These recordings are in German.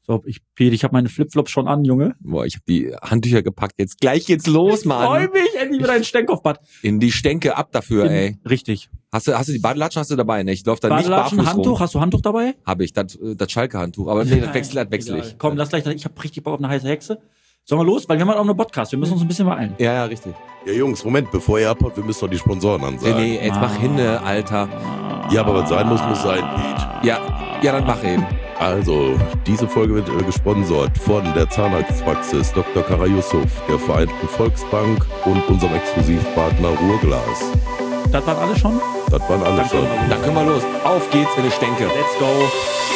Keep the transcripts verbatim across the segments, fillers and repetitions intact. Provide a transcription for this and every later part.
So, ich, Pete, ich habe meine Flipflops schon an, Junge. Boah, ich habe die Handtücher gepackt. Jetzt gleich geht's los, Mann. Ich freu mich, endlich wieder ein Stänkoffbad. In die Stänke ab dafür, In, ey. Richtig. Hast du, hast du die Badelatschen hast du dabei, ne? Ich lauf da nicht Badelatschen, barfuß Handtuch, rum. hast du Handtuch dabei? Habe ich, das, das Schalke-Handtuch. Aber nee, das wechsel, das wechsel ich. Komm, lass gleich, ich habe richtig Bock auf eine heiße Hexe. Sollen wir los? Weil wir haben halt auch einen Podcast, wir müssen uns ein bisschen beeilen. Ja, ja, richtig. Ja, Jungs, Moment, bevor ihr abhaut, wir müssen noch die Sponsoren ansagen. Nee, nee, jetzt mach hinne, Alter. Ja, aber was sein muss, muss sein, Pete. Ja, ja, dann mach eben. Also, diese Folge wird äh, gesponsert von der Zahnarztpraxis Doktor Kara Yusuf, der Vereinten Volksbank und unserem Exklusivpartner Ruhrglas. Das waren alle schon? Das waren alle Danke. schon. Dann können wir los. Auf geht's in die Stänke. Let's go.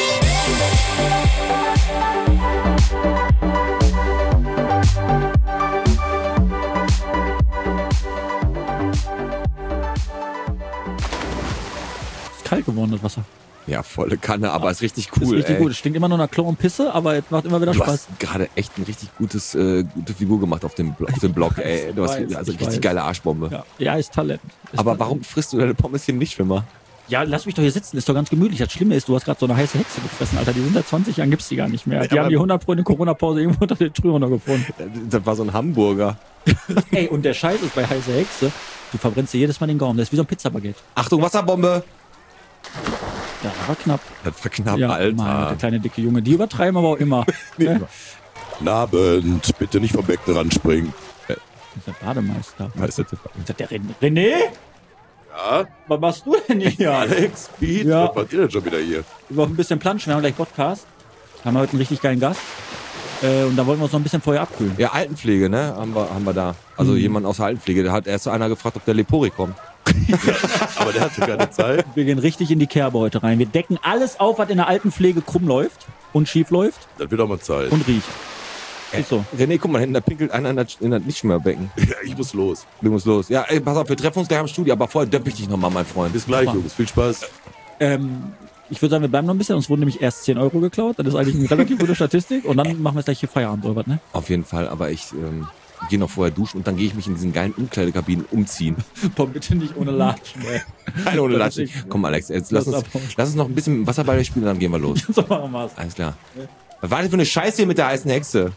Ist kalt geworden, das Wasser. Ja, volle Kanne, aber ist richtig Ist cool, richtig ey. gut. Es stinkt immer nur nach Klo und Pisse, aber es macht immer wieder Du Spaß. hast gerade echt ein richtig gutes, äh, gute Figur gemacht auf dem, auf dem Blog, ey. Du hast weiß, also ich richtig weiß. geile Arschbombe. Ja, ja, ist Talent. Ist Aber Talent. warum frisst du deine Pommes hier nicht, Schwimmer? Ja, lass mich doch hier sitzen, ist doch ganz gemütlich. Das Schlimme ist, du hast gerade so eine heiße Hexe gefressen, Alter. Die sind seit zwanzig Jahren, gibt's die gar nicht mehr. Die Ja, haben die aber- hundert Pro in der Corona-Pause irgendwo unter den Trümmern noch gefunden. Das war so ein Hamburger. Ey, und der Scheiß ist bei heiße Hexe, du verbrennst dir jedes Mal den Gaumen. Das ist wie so ein Pizzabaguette. Achtung, Wasserbombe! Ja, das war knapp. Das war knapp, Ja, Alter. Mann, der kleine dicke Junge. Die übertreiben aber auch immer. Ne? Guten Abend, bitte nicht vom Becken ranspringen. Das ist der Bademeister. Weißt du, Ist das der René? René? Ja, Was machst du denn hier? Alex, Pete, Ja. was macht ihr denn schon wieder hier? Wir wollen ein bisschen planschen, wir haben gleich Podcast. Haben heute einen richtig geilen Gast. Äh, und da wollen wir uns noch ein bisschen vorher abkühlen. ja, Altenpflege, ne? Haben wir, haben wir da. Also Mhm. jemand aus der Altenpflege. Da hat erst einer gefragt, ob der Lepori kommt. Aber der hatte keine Zeit. Wir gehen richtig in die Kerbe heute rein. Wir decken alles auf, was in der Altenpflege krumm läuft und schief läuft Das wird auch mal Zeit. und riecht. Ist so. René, guck mal, hinten, da pinkelt einer in das, in das Nichtschmerbecken. Ja, ich muss los. Du musst los. Ja, ey, pass auf, wir treffen uns gleich am Studio, aber vorher döpp ich dich nochmal, mein Freund. Bis gleich, Mach. Jungs. Viel Spaß. Ähm, ich würde sagen, wir bleiben noch ein bisschen. Uns wurden nämlich erst zehn Euro geklaut. Das ist eigentlich eine relativ gute Statistik. Und dann machen wir gleich hier Feierabend oder was, ne? Auf jeden Fall, aber ich ähm, gehe noch vorher duschen und dann gehe ich mich in diesen geilen Umkleidekabinen umziehen. Boah, bitte nicht ohne Latschen, ey. Nein, ohne Das Latschen. ist nicht- Komm, Alex, jetzt lass Das uns, abhauen. lass uns noch ein bisschen Wasserball spielen, dann gehen wir los. So machen wir's. Alles klar. Was war das für eine Scheiße hier mit der heißen Hexe?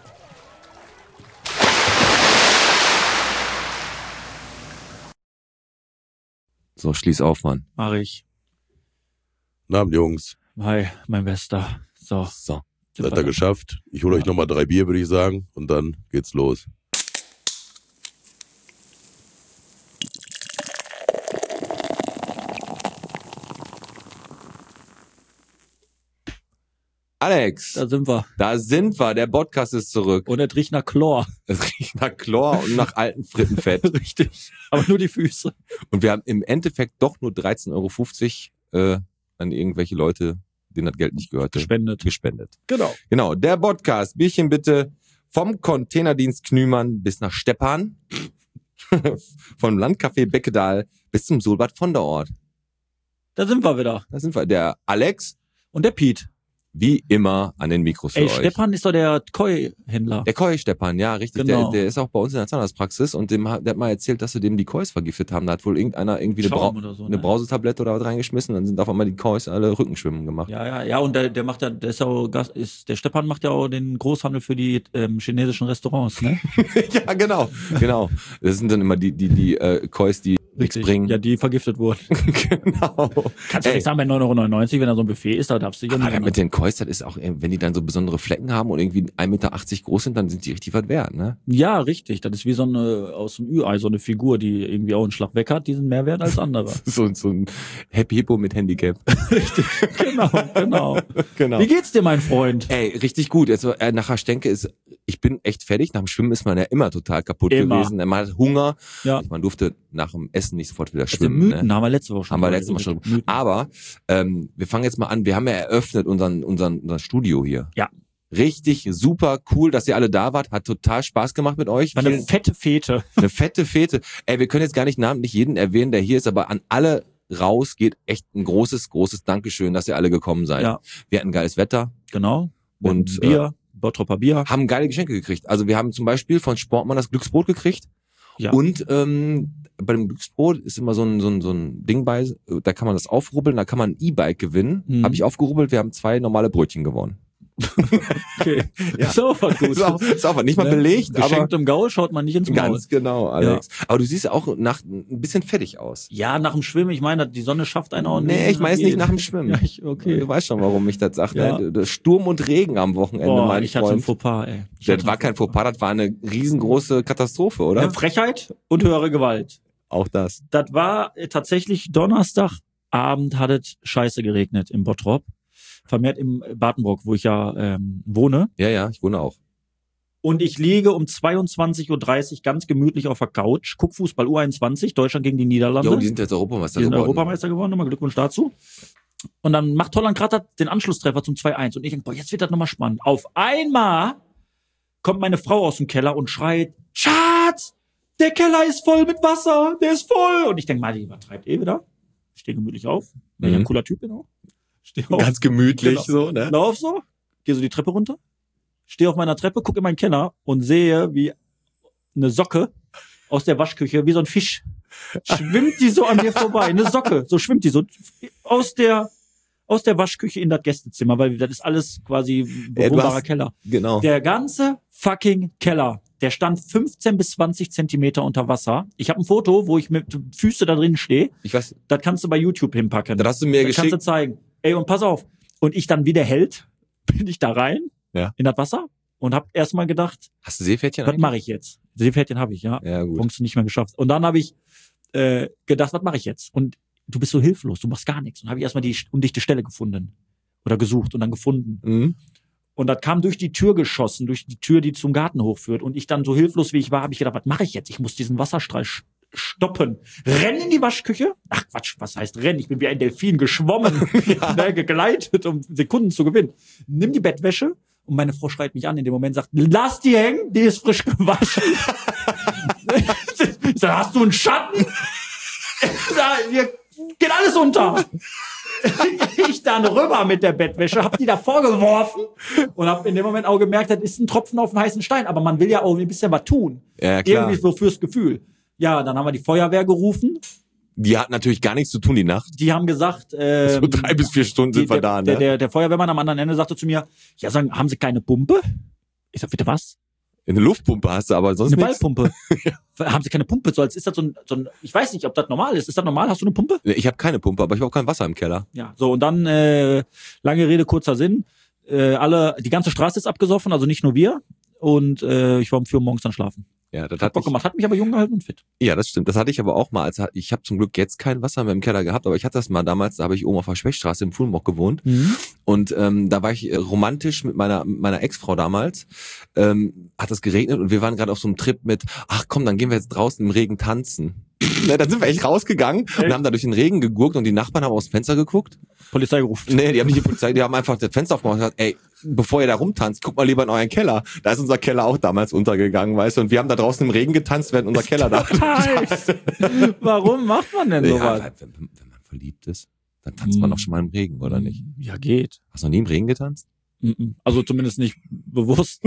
So, schließ auf, Mann. Mach ich. Guten Abend, Jungs. Hi, mein Bester. So. So. Das hat er geschafft. Ich hole euch nochmal drei Bier, würde ich sagen. Und dann geht's los. Alex, Da sind wir. da sind wir. Der Podcast ist zurück. Und es riecht nach Chlor. Es riecht nach Chlor und nach alten Frittenfett. Richtig. Aber nur die Füße. Und wir haben im Endeffekt doch nur dreizehn Euro fünfzig äh, an irgendwelche Leute, denen das Geld nicht gehörte, Gespendet. gespendet. Genau. Genau, der Podcast. Bierchen bitte vom Containerdienst Knümann bis nach Steppan. Vom Landcafé Beckedahl bis zum Solbad von der Ort. Da sind wir wieder. Da sind wir. Der Alex, Und der Piet. wie immer, an den Mikros für Ey, euch. Steppan ist doch der Koi-Händler. Der Koi Steppan, ja, richtig. Genau. Der, der ist auch bei uns in der Zahnarztpraxis und dem, hat- der hat mal erzählt, dass sie dem die Kois vergiftet haben. Da hat wohl irgendeiner irgendwie eine, Brau Schaum oder so, eine ne? Brausetablette oder was reingeschmissen. Dann sind auf einmal die Kois alle Rückenschwimmen gemacht. Ja, ja, ja, und der, der macht ja, der ist ja auch, Gast- ist, der Steppan macht ja auch den Großhandel für die ähm, chinesischen Restaurants, ne? Ja, genau, genau. Das sind dann immer die, die, die äh, Kois, die nichts bringen. Ja, die vergiftet wurden. Genau. Kannst du Ey, nicht sagen, bei neun Euro neunundneunzig, wenn da so ein Buffet ist, da darfst du ja aber nicht. mit den Kois, das ist auch, äh, wenn die dann so besondere Flecken haben und irgendwie ein Meter achtzig groß sind, dann sind die richtig was wert, ne? Ja, richtig. Das ist wie so eine, aus dem Ü-Ei, so eine Figur, die irgendwie auch einen Schlag weg hat, die sind mehr wert als andere. So, so ein Happy Hippo mit Handicap. Genau, genau. Genau. Wie geht's dir, mein Freund? Ey, richtig gut. Also, äh, nachher Stenke ist, ich bin echt fertig. Nach dem Schwimmen ist man ja immer total kaputt Immer. gewesen. Man hat Hunger. Ja. Man durfte nach dem Essen nicht sofort wieder Also schwimmen. Mythen Ne? haben wir letzte Woche schon. Haben wir drüber letztes Mal schon. geredet. Mythen. Aber ähm, wir fangen jetzt mal an. Wir haben ja eröffnet unseren, unseren, unser Studio hier. Ja. Richtig super cool, dass ihr alle da wart. Hat total Spaß gemacht mit euch. War eine Vielen- fette Fete. eine fette Fete. Ey, wir können jetzt gar nicht namentlich jeden erwähnen, der hier ist, aber an alle raus geht echt ein großes, großes Dankeschön, dass ihr alle gekommen seid. Ja. Wir hatten geiles Wetter, Genau. Und, Bier, Bottropper Bier. haben geile Geschenke gekriegt. Also wir haben zum Beispiel von Sportmann das Glücksbrot gekriegt. Ja. Und ähm, bei dem Glücksbrot ist immer so ein, so ein, so ein Ding bei, da kann man das aufrubbeln, da kann man ein E-Bike gewinnen. Mhm. Habe ich aufgerubbelt, wir haben zwei normale Brötchen gewonnen. Okay. Ja. Ist auch was gut. Ist auch, ist auch was. Nicht mal belegt, aber Geschenkt im Gaul schaut man nicht ins Maul. ganz genau, Alex. Aber du siehst auch nach ein bisschen fettig aus. Ja, nach dem Schwimmen, ich meine, die Sonne schafft einen auch nicht. Nee, ich meine nicht nach dem Schwimmen. Ja, ich, okay. Du weißt schon, warum ich das sage. Ja. Ne? Sturm und Regen am Wochenende, Boah, mein ich hatte einen Freund. Fauxpas, ey. Ich Das hatte war einen kein Fauxpas, das war eine riesengroße Katastrophe, oder? Ja, Frechheit und höhere Gewalt. Auch das. Das war äh, tatsächlich Donnerstagabend, hat es scheiße geregnet im Bottrop. Vermehrt im Badenbrock, wo ich ja ähm, wohne. Ja, ja, ich wohne auch. Und ich liege um zweiundzwanzig Uhr dreißig ganz gemütlich auf der Couch, guck Fußball U einundzwanzig, Deutschland gegen die Niederlande. Jo, die sind jetzt Europameister Die sind geworden. Europameister geworden, nochmal Glückwunsch dazu. Und dann macht Holland gerade den Anschlusstreffer zum zwei eins. Und ich denke, boah, jetzt wird das nochmal spannend. Auf einmal kommt meine Frau aus dem Keller und schreit, Schatz, der Keller ist voll mit Wasser, der ist voll. Und ich denke mal, die übertreibt eh wieder. Ich stehe gemütlich auf, weil ich Mhm. ein cooler Typ bin auch. Steh auf, Ganz gemütlich Genau. so, ne? lauf so, gehe so die Treppe runter, stehe auf meiner Treppe, gucke in meinen Keller und sehe, wie eine Socke aus der Waschküche, wie so ein Fisch, schwimmt die so an mir vorbei. Eine Socke, so schwimmt die so aus der aus der Waschküche in das Gästezimmer, weil das ist alles quasi Ja, du bewohnbarer hast- Keller. Genau. Der ganze fucking Keller, der stand fünfzehn bis zwanzig Zentimeter unter Wasser. Ich habe ein Foto, wo ich mit Füße da drin stehe. Ich weiß, Das kannst du bei YouTube hinpacken. das hast du mir Das kannst du geschickt. zeigen. Ey, und pass auf. Und ich dann wie der Held bin ich da rein Ja. in das Wasser und hab erstmal gedacht, Hast du Seepferdchen was eigentlich? mache ich jetzt? Seepferdchen habe ich, ja. Ja, gut. Bronze nicht mehr geschafft. Und dann habe ich äh, gedacht, was mache ich jetzt? Und du bist so hilflos, du machst gar nichts. Und habe ich erstmal die undichte Stelle gefunden. Oder gesucht und dann gefunden. Mhm. Und das kam durch die Tür geschossen, durch die Tür, die zum Garten hochführt. Und ich dann so hilflos wie ich war, habe ich gedacht, was mache ich jetzt? Ich muss diesen Wasserstrahl sch- stoppen. Renn in die Waschküche. Ach Quatsch, was heißt rennen? Ich bin wie ein Delfin geschwommen, ne, gegleitet, um Sekunden zu gewinnen. Nimm die Bettwäsche und meine Frau schreit mich an in dem Moment, sagt, lass die hängen, die ist frisch gewaschen. Ich sag, hast du einen Schatten? Ich sag, hier geht alles unter. Ich dann rüber mit der Bettwäsche, hab die da vorgeworfen und hab in dem Moment auch gemerkt, das ist ein Tropfen auf den heißen Stein, aber man will ja auch ein bisschen was tun. Ja, klar. Irgendwie so fürs Gefühl. Ja, dann haben wir die Feuerwehr gerufen. Die hat natürlich gar nichts zu tun die Nacht. Die haben gesagt, ähm, So drei bis vier Stunden die, sind wir der, da, der, ne? der, der Feuerwehrmann am anderen Ende sagte zu mir, ja, sagen, haben Sie keine Pumpe? Ich sag, bitte was? Eine Luftpumpe hast du, aber sonst Eine nichts. Ballpumpe. Haben Sie keine Pumpe? So als ist das so ein, so ein, ich weiß nicht, ob das normal ist. Ist das normal? Hast du eine Pumpe? Ich habe keine Pumpe, aber ich habe auch kein Wasser im Keller. Ja, so und dann äh, lange Rede kurzer Sinn. Äh, alle, die ganze Straße ist abgesoffen, also nicht nur wir. Und äh, ich war um vier Uhr morgens dann schlafen. Ja, das Hat hat Bock ich, gemacht, hat mich aber jung gehalten und fit. ja, das stimmt. Das hatte ich aber auch mal. Als ich habe zum Glück jetzt kein Wasser mehr im Keller gehabt, aber ich hatte das mal damals. Da habe ich oben auf der Schwächstraße im Fulmock gewohnt und ähm, da war ich äh, romantisch mit meiner mit meiner Ex-Frau damals. Ähm, hat es geregnet und wir waren gerade auf so einem Trip mit. Ach komm, dann gehen wir jetzt draußen im Regen tanzen. Ne, dann sind wir echt rausgegangen und haben da durch den Regen gegurkt und die Nachbarn haben aus dem Fenster geguckt. Polizei gerufen. Nee, die haben nicht die Polizei, die haben einfach das Fenster aufgemacht und gesagt, ey, bevor ihr da rumtanzt, guck mal lieber in euren Keller. Da ist unser Keller auch damals untergegangen, weißt du, und wir haben da draußen im Regen getanzt, während unser Keller da Heiß. Warum macht man denn Ja, sowas? weil, wenn, wenn man verliebt ist, dann tanzt man doch schon mal im Regen, oder nicht? Ja, geht. Hast du noch nie im Regen getanzt? Mhm. Also zumindest nicht bewusst.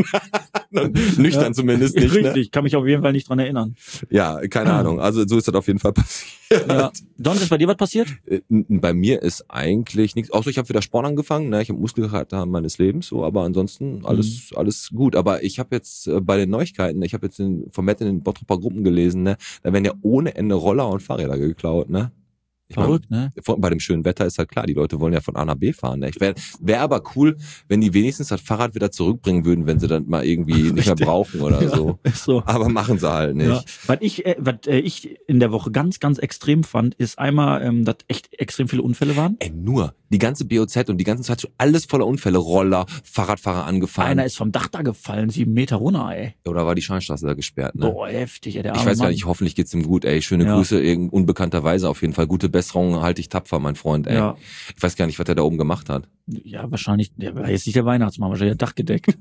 Nüchtern Ja. zumindest nicht, ne? Richtig, kann mich auf jeden Fall nicht dran erinnern. Ja, keine Ahnung. Also so ist das auf jeden Fall passiert. Ja. Donald, ist bei dir was passiert? Äh, Bei mir ist eigentlich nichts, außer ich habe wieder Sport angefangen, ne? Ich habe Muskelkater meines Lebens, so, aber ansonsten alles alles gut. Aber ich habe jetzt äh, bei den Neuigkeiten, ich habe jetzt in, vom Matt in den Bottroper Gruppen gelesen, ne? Da werden ja ohne Ende Roller und Fahrräder geklaut, ne? Ich mein, Verrückt, ne? vor- bei dem schönen Wetter ist halt klar, die Leute wollen ja von A nach B fahren. Ne? Ich wäre wär aber cool, wenn die wenigstens das Fahrrad wieder zurückbringen würden, wenn sie dann mal irgendwie nicht mehr Richtig. brauchen oder so. Ist so. Aber machen sie halt nicht. Ja. Was ich, äh, was äh, ich in der Woche ganz, ganz extrem fand, ist einmal, ähm, dass echt extrem viele Unfälle waren. Ey, nur die ganze B O Z und die ganze Zeit schon alles voller Unfälle. Roller, Fahrradfahrer angefahren. Einer ist vom Dach da gefallen, sieben Meter runter, ey. Oder war die Scheinstraße da gesperrt, ne? Boah, heftig, ey, der arme Ich weiß gar Mann. nicht, hoffentlich geht's ihm gut, ey. Schöne Ja. Grüße, irgend unbekannterweise auf jeden Fall. Gute Besserung, halte ich tapfer, mein Freund, ey. Ja. Ich weiß gar nicht, was er da oben gemacht hat. Ja, wahrscheinlich, der war jetzt nicht der Weihnachtsmann, wahrscheinlich der Dach gedeckt.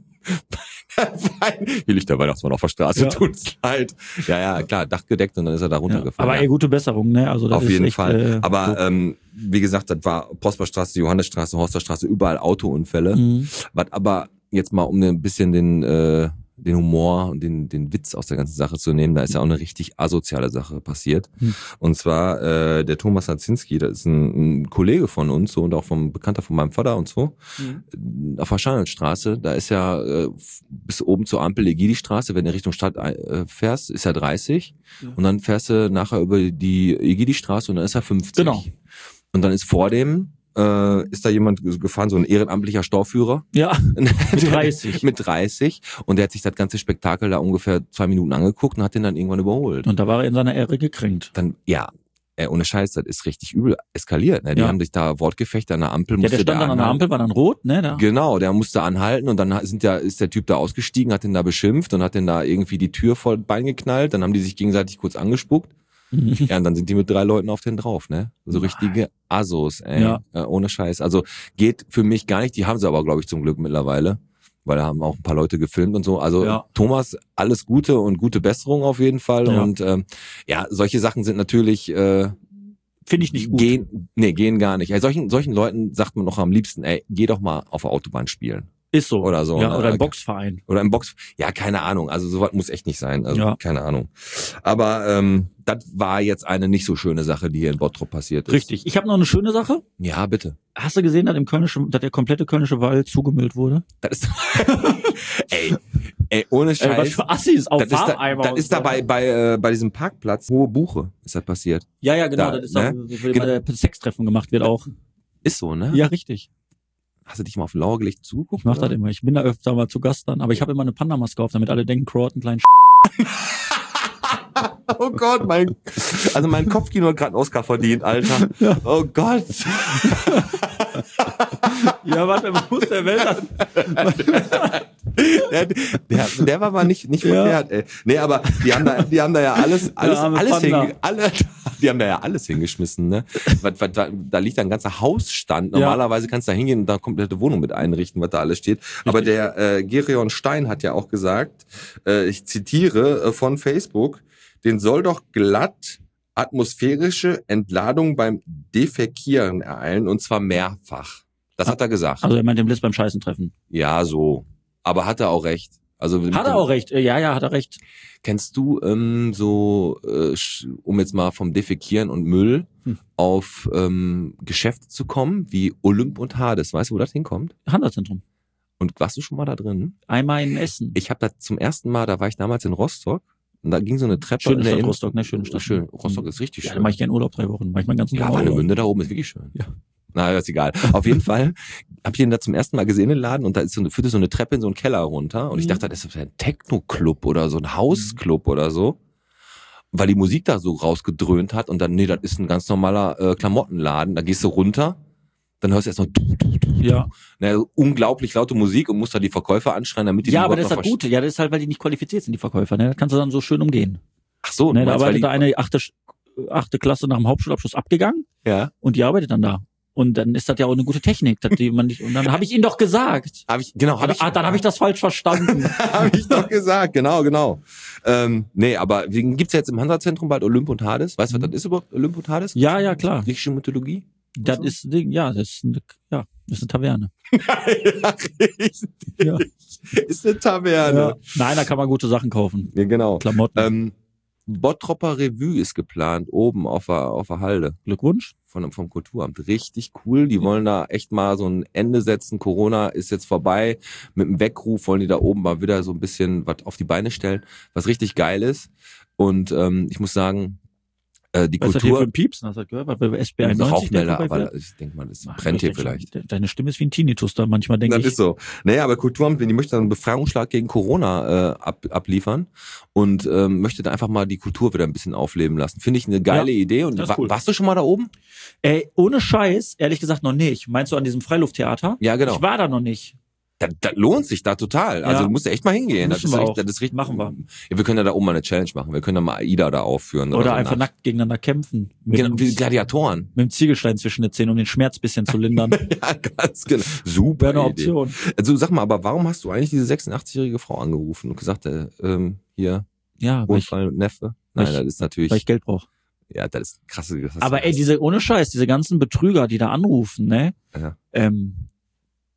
Hier liegt der Weihnachtsmann auf der Straße, Ja. tut's leid. Ja, ja, klar, Dach gedeckt und dann ist er da Ja. runtergefallen. Aber ja. ey, gute Besserung, ne? Also das Auf ist jeden echt, Fall. Äh, Aber so. ähm, wie gesagt, das war Prosperstraße, Johannesstraße, Horsterstraße, überall Autounfälle. Mhm. Was aber jetzt mal um ein bisschen den äh, den Humor und den, den Witz aus der ganzen Sache zu nehmen. Da ist ja auch eine richtig asoziale Sache passiert. Hm. Und zwar äh, der Thomas Hazinski, das ist ein, ein Kollege von uns so und auch vom Bekannter von meinem Vater und so. Hm. Auf der Scharnelstraße, da ist ja äh, bis oben zur Ampel Egidi-Straße, wenn du Richtung Stadt äh, fährst, ist ja dreißig. Ja. Und dann fährst du nachher über die Egidi-Straße und dann ist ja fünfzig. Genau. Und dann ist vor dem Äh, ist da jemand gefahren, so ein ehrenamtlicher Storführer. Ja, mit dreißig. mit dreißig. Und der hat sich das ganze Spektakel da ungefähr zwei Minuten angeguckt und hat den dann irgendwann überholt. Und da war er in seiner Ehre gekränkt. Dann, ja, ey, ohne Scheiß, das ist richtig übel eskaliert. Ne? Die ja. haben sich da Wortgefechte an der Ampel. Ja, der stand der dann an der Ampel, war dann rot, ne? Da. Genau, der musste anhalten und dann sind der, ist der Typ da ausgestiegen, hat den da beschimpft und hat den da irgendwie die Tür vor das Bein geknallt. Dann haben die sich gegenseitig kurz angespuckt. Ja, und dann sind die mit drei Leuten auf den drauf, ne? So richtige Assos, ey. Ja. Äh, ohne Scheiß. Also geht für mich gar nicht. Die haben sie aber, glaube ich, zum Glück mittlerweile. Weil da haben auch ein paar Leute gefilmt und so. Also ja. Thomas, alles Gute und gute Besserung auf jeden Fall. Ja. Und ähm, ja, solche Sachen sind natürlich... Äh, Finde ich nicht gut. Gehen, nee, gehen gar nicht. Ey, solchen, solchen Leuten sagt man doch am liebsten, ey, geh doch mal auf der Autobahn spielen. Ist so. Oder so. Ja, ne? oder im Boxverein. Oder im Box. Ja, keine Ahnung. Also sowas muss echt nicht sein. Also ja. keine Ahnung. Aber ähm, das war jetzt eine nicht so schöne Sache, die hier in Bottrop passiert ist. Richtig. Ich habe noch eine schöne Sache. Ja, bitte. Hast du gesehen, dass im Kölnischen, dass der komplette Kölnische Wald zugemüllt wurde? Das ist ey, ey, ohne Scheiß. Ey, was für Assis auf das ist da, das ist da bei bei äh, bei diesem Parkplatz Hohe Buche ist das passiert. Ja, ja, genau. Da, das ist ne? auch, wo genau. bei Sextreffen gemacht wird auch. Ist so, ne? Ja, richtig. Hast du dich mal auf den Lauer gelegt zugeguckt? Ich mach das immer. Ich bin da öfter mal zu Gast dann. Aber ich habe immer eine Panda-Maske auf, damit alle denken, Crow hat einen kleinen Oh Gott, mein, also mein Kopfkino hat gerade einen Oscar verdient, Alter. Ja. Oh Gott. Ja, warte, man muss der Welt an. Der, der, der war mal nicht, nicht Ja. verkehrt, ey. Nee, aber die haben da, die haben da ja alles, alles, alles hinge, alle, die haben da ja alles hingeschmissen, ne? Was, was, da, da liegt ein ganzer Hausstand. Normalerweise kannst du da hingehen und da komplette Wohnung mit einrichten, was da alles steht. Aber der, äh, Gerion Stein hat ja auch gesagt, äh, ich zitiere äh, von Facebook, den soll doch glatt atmosphärische Entladung beim Defekieren ereilen und zwar mehrfach. Das hat er gesagt. Also er meint den Blitz beim Scheißen treffen. Ja, so. Aber hat er auch recht. Also hat er auch recht. Ja, ja, hat er recht. Kennst du ähm, so, äh, um jetzt mal vom Defekieren und Müll hm. auf ähm, Geschäfte zu kommen, wie Olymp und Hades? Weißt du, wo das hinkommt? Handelszentrum. Und warst du schon mal da drin? Einmal in Essen. Ich habe da zum ersten Mal, da war ich damals in Rostock. Und da ging so eine Treppe. Schöne in der Stadt In- Rostock, ne? Schöne Stadt. Schön. Rostock ist richtig ja, schön. Da mache ich gerne Urlaub drei Wochen. Mach ich meinen ganzen Ja, Warnemünde da oben ist wirklich schön. Ja. Na, ist egal. Auf jeden Fall hab ich ihn da zum ersten Mal gesehen, den Laden, und da ist so eine, führte so eine Treppe in so einen Keller runter. Und mhm. ich dachte, das ist ein Techno-Club oder so ein Hausclub mhm. oder so. Weil die Musik da so rausgedröhnt hat. Und dann, nee, das ist ein ganz normaler äh, Klamottenladen. Da gehst du runter, dann hörst du erst noch du, du, du, ja. Na, unglaublich laute Musik und musst da die Verkäufer anschreien, damit die Ja, die aber das ist noch das verstehen. Gute. Ja, das ist halt, weil die nicht qualifiziert sind, die Verkäufer. Ne? Das kannst du dann so schön umgehen. Ach so, ne, du da meinst, weil arbeitet die, da eine achte, achte Klasse nach dem Hauptschulabschluss abgegangen ja. und die arbeitet dann da. Und dann ist das ja auch eine gute Technik, dass die man nicht, und dann habe ich ihn doch gesagt. Hab ich, genau, hab ich, ah, dann habe ich das falsch verstanden. Habe ich doch gesagt, genau, genau. Ähm, nee, aber gibt's ja jetzt im Hansa-Zentrum bald Olymp und Hades? Weißt du, was das ist überhaupt, Olymp und Hades? Ja, ja, klar. Griechische Mythologie? Das ist, ja, das ist eine, ja, das ist eine Taverne. Ja, richtig. Ja. Ist eine Taverne. Ja. Nein, da kann man gute Sachen kaufen. Ja, genau. Klamotten. Ähm, Bottropper Revue ist geplant, oben auf der, auf der Halde. Glückwunsch. Von, vom Kulturamt. Richtig cool. Die wollen da echt mal so ein Ende setzen. Corona ist jetzt vorbei. Mit dem Weckruf wollen die da oben mal wieder so ein bisschen was auf die Beine stellen, was richtig geil ist. Und ähm, ich muss sagen, äh, die Was Kultur... ist das hier für ein Pieps? Hast du das gehört? Weil bei S B einundneunzig Rauchmelder, der aber ich denke mal, das Ach, brennt hier richtig. vielleicht. Deine Stimme ist wie ein Tinnitus da manchmal, denke Das ich. ist so. Naja, aber Kulturamt, die möchte dann einen Befreiungsschlag gegen Corona äh, ab, abliefern und ähm, möchte da einfach mal die Kultur wieder ein bisschen aufleben lassen. Finde ich eine geile Ja, Idee. Und das ist wa- cool. warst du schon mal da oben? Ey, ohne Scheiß, ehrlich gesagt noch nicht. Meinst du an diesem Freilufttheater? Ja, genau. Ich war da noch nicht. Das, das lohnt sich da total. Also Ja. du musst ja echt mal hingehen. Das Müssen ist, wir richtig, auch. das ist richtig. Machen wir. Ja, wir können ja da oben mal eine Challenge machen. Wir können da mal AIDA da aufführen. Oder so einfach nach- nackt gegeneinander kämpfen. Mit, Genau, dem, wie Gladiatoren. mit dem Ziegelstein zwischen den Zähnen, um den Schmerz ein bisschen zu lindern. Ja, ganz genau. Super Wäre eine Idee. Option. Also sag mal, aber warum hast du eigentlich diese sechsundachtzig-jährige Frau angerufen und gesagt, äh, ähm, hier, Ja, weil ich, Unfall, Neffe? Nein, weil ich- das ist natürlich... weil ich Geld brauche. Ja, das ist krasse. Das ist Aber ey, diese, ohne Scheiß, diese ganzen Betrüger, die da anrufen, ne? Ja. Ähm,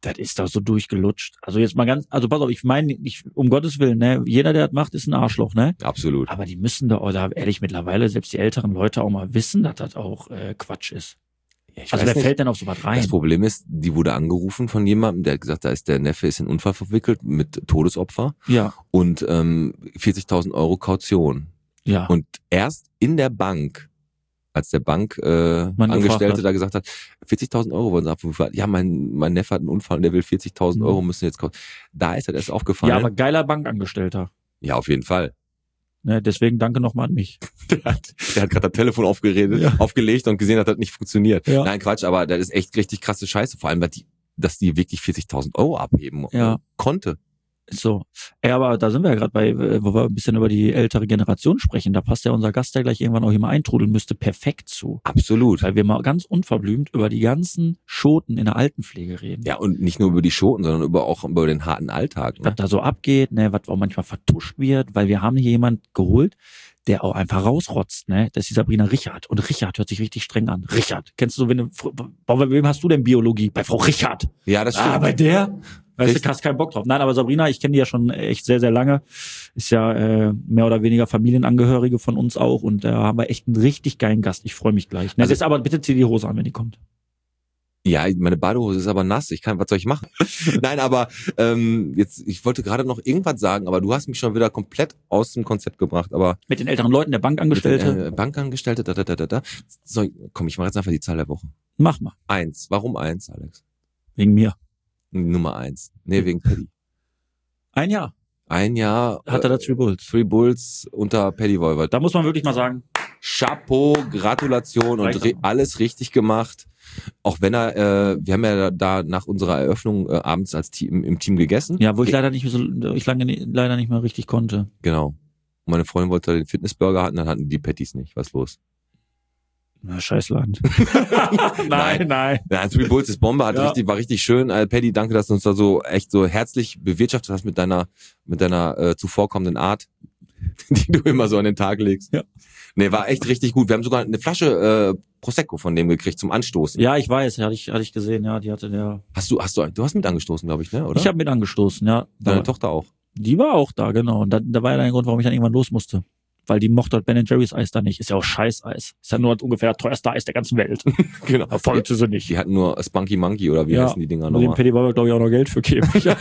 Das ist doch so durchgelutscht. Also jetzt mal ganz, also pass auf, ich meine, ich, um Gottes Willen, ne, jeder, der das macht, ist ein Arschloch, ne? Absolut. Aber die müssen da, oder ehrlich, mittlerweile, selbst die älteren Leute auch mal wissen, dass das auch äh, Quatsch ist. Ja, ich Also weiß wer nicht. fällt denn auf sowas rein? Das Problem ist, die wurde angerufen von jemandem, der hat gesagt, da ist der Neffe ist in einen Unfall verwickelt mit Todesopfer Ja, und ähm, vierzigtausend Euro Kaution. ja. Und erst in der Bank, als der Bankangestellte äh, Man gefragt Angestellte hat. da gesagt hat, vierzigtausend Euro wollen sie abrufen. Ja, mein, mein Neffe hat einen Unfall und der will vierzigtausend Mhm. Euro, müssen jetzt kaufen. Da ist er erst aufgefallen. Ja, aber geiler Bankangestellter. Ja, auf jeden Fall. Ne, deswegen danke nochmal an mich. Der hat, der hat gerade das Telefon aufgeredet, Ja. aufgelegt und gesehen, dass das nicht funktioniert. Ja. Nein, Quatsch, aber das ist echt richtig krasse Scheiße. Vor allem, dass die, dass die wirklich vierzigtausend Euro abheben Ja. äh, konnte. Ist so. Ja, aber da sind wir ja gerade bei, äh, wo wir ein bisschen über die ältere Generation sprechen. Da passt ja unser Gast, der gleich irgendwann auch hier mal eintrudeln müsste, perfekt zu. Absolut. Weil wir mal ganz unverblümt über die ganzen Schoten in der Altenpflege reden. Ja, und nicht nur über die Schoten, sondern über auch über den harten Alltag. Was Ne? da so abgeht, ne, was auch manchmal vertuscht wird, weil wir haben hier jemand geholt, der auch einfach rausrotzt, ne? Das ist die Sabrina Richard. Und Richard hört sich richtig streng an. Richard. Kennst du, wenn du, bei wem hast du denn Biologie? Bei Frau Richard. Ja, das stimmt. Ah, bei der? Weißt Richtig. du, hast keinen Bock drauf. Nein, aber Sabrina, ich kenne die ja schon echt sehr, sehr lange. Ist ja äh, mehr oder weniger Familienangehörige von uns auch. Und da haben wir echt einen richtig geilen Gast. Ich freue mich gleich. Ne, Also- das aber bitte zieh die Hose an, wenn die kommt. Ja, meine Badehose ist aber nass. Ich kann, was soll ich machen? Nein, aber ähm, jetzt, ich wollte gerade noch irgendwas sagen, aber du hast mich schon wieder komplett aus dem Konzept gebracht. Aber Mit den älteren Leuten, der Bankangestellte. äh, Bankangestellte, da, da, da, da, da. So, komm, ich mache jetzt einfach die Zahl der Woche. Mach mal. Eins. Warum eins, Alex? Wegen mir. Nummer eins. Nee, wegen Paddy. Ein Jahr Ein Jahr hat er da Three Bulls. Three Bulls unter Paddy Wolwert. Da muss man wirklich mal sagen, Chapeau, Gratulation und Reicht ri- auch. alles richtig gemacht. Auch wenn er, äh, wir haben ja da nach unserer Eröffnung äh, abends als Team im Team gegessen. ja, wo ich leider nicht mehr so, ich lange nie- leider nicht mehr richtig konnte. Genau. Und meine Freundin wollte den Fitnessburger hatten, dann hatten die Patties nicht. Was los? Na, scheiß Land. Nein. nein, nein. Ja, Three Bulls ist Bombe, hat Ja. richtig, war richtig schön. Äh, Paddy, danke, dass du uns da so echt so herzlich bewirtschaftet hast mit deiner, mit deiner äh, zuvorkommenden Art, die du immer so an den Tag legst. Ja. Nee, war echt richtig gut. Wir haben sogar eine Flasche äh, Prosecco von dem gekriegt zum Anstoßen. Ja, ich weiß, hatte ich, hatte ich gesehen, ja, die hatte der. Hast du, hast du, du hast mit angestoßen, glaube ich, ne? Oder? Ich habe mit angestoßen, ja. Deine Aber Tochter auch. die war auch da, genau. Und da, da war ja der Grund, warum ich dann irgendwann los musste. Weil die mochte das Ben Jerry's Eis da nicht. Ist ja auch Scheiß-Eis. Ist ja nur das ungefähr das teuerste Eis der ganzen Welt. Genau. Da wollte sie nicht. Die hatten nur Spunky Monkey oder wie Ja. heißen die Dinger Und dem nochmal? Paddy wollen wir, glaube ich, auch noch Geld für geben. Ja.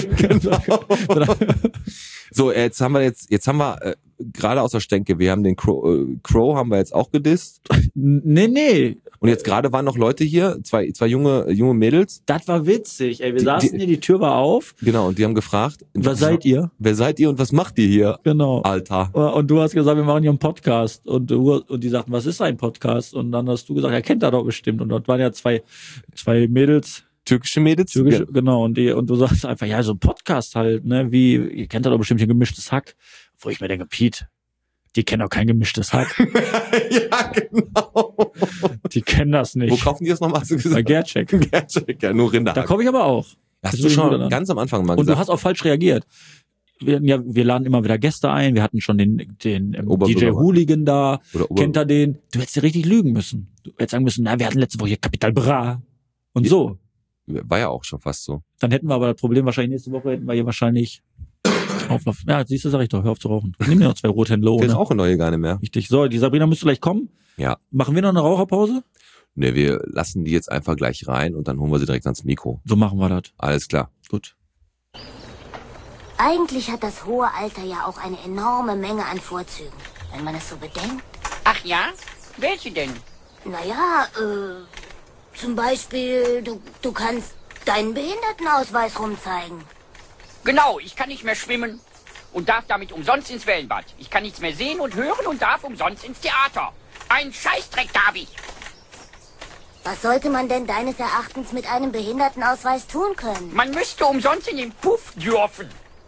So, äh, jetzt haben wir jetzt, jetzt haben wir äh, gerade aus der Stenke, wir haben den Crow, äh, Crow haben wir jetzt auch gedisst. nee, nee. Und jetzt gerade waren noch Leute hier, zwei, zwei junge, junge Mädels. Das war witzig. Ey, wir Die- saßen die- hier, die Tür war auf. Genau, und die haben gefragt, Wer seid ihr? wer seid ihr und was macht ihr hier, Genau. Alter? Und du hast gesagt, wir machen hier einen Podcast. Und, du, und die sagten, was ist ein Podcast? Und dann hast du gesagt, er kennt das doch bestimmt. Und dort waren ja zwei, zwei Mädels, Türkische Mädels? türkische, genau. Und, die, und du sagst einfach, ja, so ein Podcast halt, ne, wie, ihr kennt da doch bestimmt hier gemischtes Hack. Wo ich mir denke, Piet, die kennen doch kein gemischtes Hack. Ja, genau. Die kennen das Wo nicht. kaufen die das nochmal? Hast du Bei gesagt? Gercheck. Gercheck, ja, nur Da Rinderhack. komme ich aber auch. Hast Das du ist schon gut, oder? ganz am Anfang mal Und du gesagt. hast auch falsch reagiert. Wir, ja, wir laden immer wieder Gäste ein. Wir hatten schon den, den ähm, D J Oberbürgermeister. Hooligan da. Oder Ober- Kennt er den? Du hättest ja richtig lügen müssen. Du hättest sagen müssen, na, wir hatten letzte Woche hier Capital Bra. Und Ja. so. War ja auch schon fast so. Dann hätten wir aber das Problem wahrscheinlich nächste Woche, hätten wir hier wahrscheinlich Auflauf. Ja, siehst du, sag ich doch, hör auf zu rauchen. Nimm dir noch zwei Rothändler Der ist ohne. auch neue gar nicht mehr. Richtig. So, die Sabrina müsste gleich kommen. Ja. Machen wir noch eine Raucherpause? Ne, wir lassen die jetzt einfach gleich rein und dann holen wir sie direkt ans Mikro. So machen wir das. Alles klar. Gut. Eigentlich hat das hohe Alter ja auch eine enorme Menge an Vorzügen, wenn man es so bedenkt. Ach ja? Welche denn? Naja, äh, zum Beispiel, du, du kannst deinen Behindertenausweis rumzeigen. Genau, ich kann nicht mehr schwimmen und darf damit umsonst ins Wellenbad. Ich kann nichts mehr sehen und hören und darf umsonst ins Theater. Einen Scheißdreck darf ich. Was sollte man denn deines Erachtens mit einem Behindertenausweis tun können? Man müsste umsonst in den Puff dürfen.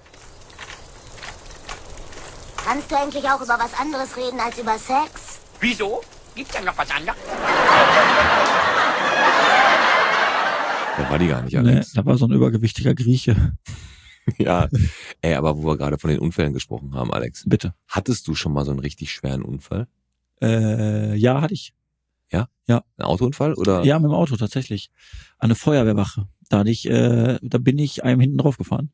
Kannst du eigentlich auch über was anderes reden als über Sex? Wieso? Gibt's da noch was anderes? Da war die gar nicht, Nee, Alex. da war so ein übergewichtiger Grieche. Ja. Ey, aber wo wir gerade von den Unfällen gesprochen haben, Alex. Bitte. Hattest du schon mal so einen richtig schweren Unfall? Äh, ja, hatte ich. Ein Autounfall oder? Ja, mit dem Auto tatsächlich. An eine Feuerwehrwache. Da hatte ich, äh, da bin ich einem hinten drauf gefahren.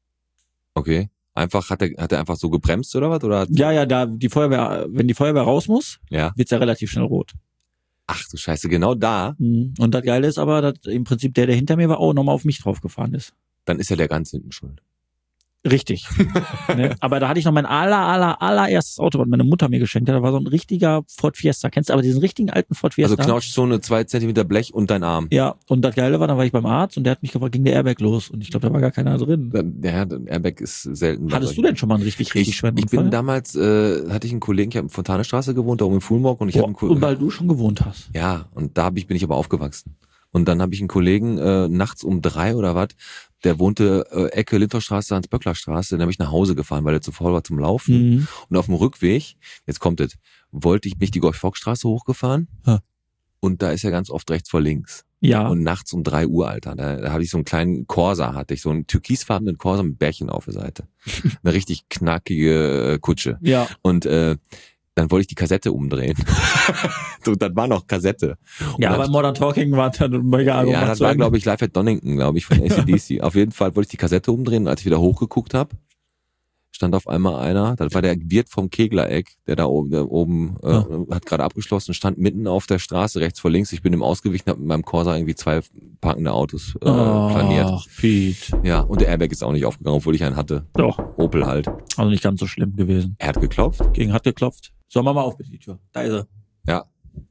Okay. Einfach, hat er, hat er einfach so gebremst oder was? Oder hat, Ja, ja, da die Feuerwehr, wenn die Feuerwehr raus muss, ja. wird's ja relativ schnell rot. Ach du Scheiße, genau da. Mhm. Und das Geile ist aber, dass im Prinzip der, der hinter mir war, auch nochmal auf mich drauf gefahren ist. Dann ist ja der ganz hinten schuld. Richtig. Ne? Aber da hatte ich noch mein aller, aller, allererstes Auto, was meine Mutter mir geschenkt hat. Da war so ein richtiger Ford Fiesta. Kennst du aber diesen richtigen alten Ford Fiesta? Also Knautschzone, zwei Zentimeter Blech und dein Arm. Ja, und das Geile war, dann war ich beim Arzt und der hat mich gefragt, ging der Airbag los? Und ich glaube, da war gar keiner drin. Ja, der Airbag ist selten. Hattest du denn schon mal einen richtig, richtig ich, schweren ich Unfall? bin damals, äh, hatte ich einen Kollegen, ich habe in Fontanestraße gewohnt, da oben in Fulmorg und ich Boah, hatte einen und Kollegen. weil du schon gewohnt hast. Ja, und da hab ich, bin ich aber aufgewachsen. Und dann habe ich einen Kollegen äh, nachts um drei oder was, der wohnte äh, Ecke Lintorstraße, Hans-Böckler-Straße, den habe ich nach Hause gefahren, weil er zu faul war zum Laufen. Mhm. Und auf dem Rückweg, jetzt kommt es, wollte ich mich die Gorch-Fock-Straße hochgefahren Ha. und da ist ja ganz oft rechts vor links. Ja. Und nachts um drei Uhr, Alter, da, da hatte ich so einen kleinen Corsa, hatte ich so einen türkisfarbenen Corsa mit Bärchen auf der Seite. Eine richtig knackige äh, Kutsche. ja. Und äh, dann wollte ich die Kassette umdrehen. So, das war noch Kassette. Und Ja, dann- aber Modern Talking war dann mega. ja, das war, glaube ich, Live at Donington, glaube ich, von A C D C. Auf jeden Fall wollte ich die Kassette umdrehen und als ich wieder hochgeguckt habe, stand auf einmal einer, das war der Wirt vom Keglereck, der da oben, der oben äh, Ja. hat gerade abgeschlossen, stand mitten auf der Straße, rechts vor links. Ich bin ihm ausgewichen, habe mit meinem Corsa irgendwie zwei parkende Autos äh, planiert. Ach, Pete. Ja, und der Airbag ist auch nicht aufgegangen, obwohl ich einen hatte. Doch, Opel halt. also nicht ganz so schlimm gewesen. Er hat geklopft. Gegen hat geklopft. So, mach mal auf bitte die Tür. Da ist er. Ja.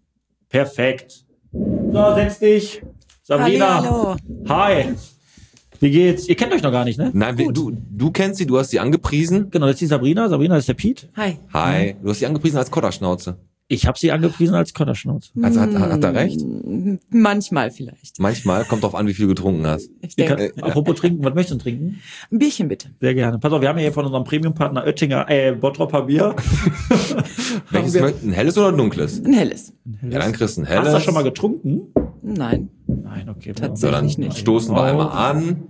Perfekt. So, setz dich. Sabrina. Hallo. Hi. Wie geht's? Ihr kennt euch noch gar nicht, ne? Nein, wir, du, du kennst sie, du hast sie angepriesen. Genau, das ist die Sabrina. Sabrina ist der Pete. Hi. Hi. Du hast sie angepriesen als Kotterschnauze. Ich habe sie angepriesen als Kotterschnauze. Also hat, hat er recht? Manchmal vielleicht. Manchmal kommt drauf an, wie viel du getrunken hast. Ich Ihr denke, kann, apropos trinken, was möchtest du trinken? ein Bierchen bitte. Sehr gerne. Pass auf, wir haben ja hier von unserem Premium-Partner Oettinger, äh, Bottropper Bier. Welches wir- möchten? Ein helles oder ein dunkles? Ein helles. Ja, dann kriegst du ein Hast du helles. das schon mal getrunken? Nein. Nein, okay. So, Tatsächlich. dann nicht. stoßen wir Oh. einmal an.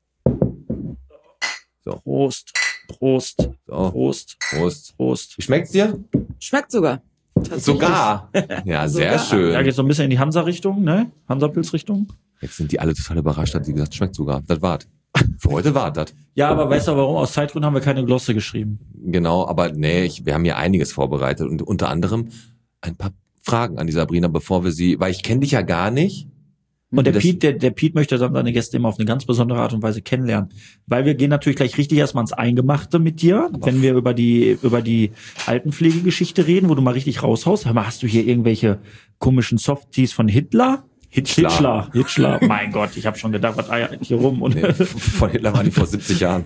Prost, Prost, So, Prost, Prost. Prost. Wie schmeckt's dir? Schmeckt sogar. Tatsächlich. Sogar. Ja, sehr Sogar. Ja, schön. geht so ein bisschen in die Hansa-Richtung, ne? Hansa-Pilz-Richtung. Jetzt sind die alle total überrascht, hat sie gesagt, schmeckt sogar. Das war's. Für heute war das. Ja, aber weißt du warum? Aus Zeitgründen haben wir keine Glosse geschrieben. Genau, aber nee, ich, wir haben hier einiges vorbereitet und unter anderem ein paar Fragen an die Sabrina, bevor wir sie, weil ich kenne dich ja gar nicht. Und der Das- Piet, der, der Piet möchte dann seine Gäste immer auf eine ganz besondere Art und Weise kennenlernen. Weil wir gehen natürlich gleich richtig erstmal ins Eingemachte mit dir, wenn wir über die, über die Altenpflegegeschichte reden, wo du mal richtig raushaust. Hör mal, hast du hier irgendwelche komischen Softies von Hitler? Hitler. Hitler. Hitler. Mein Gott, ich habe schon gedacht, was eiert hier rum? Und Nee, von Hitler waren die vor siebzig Jahren.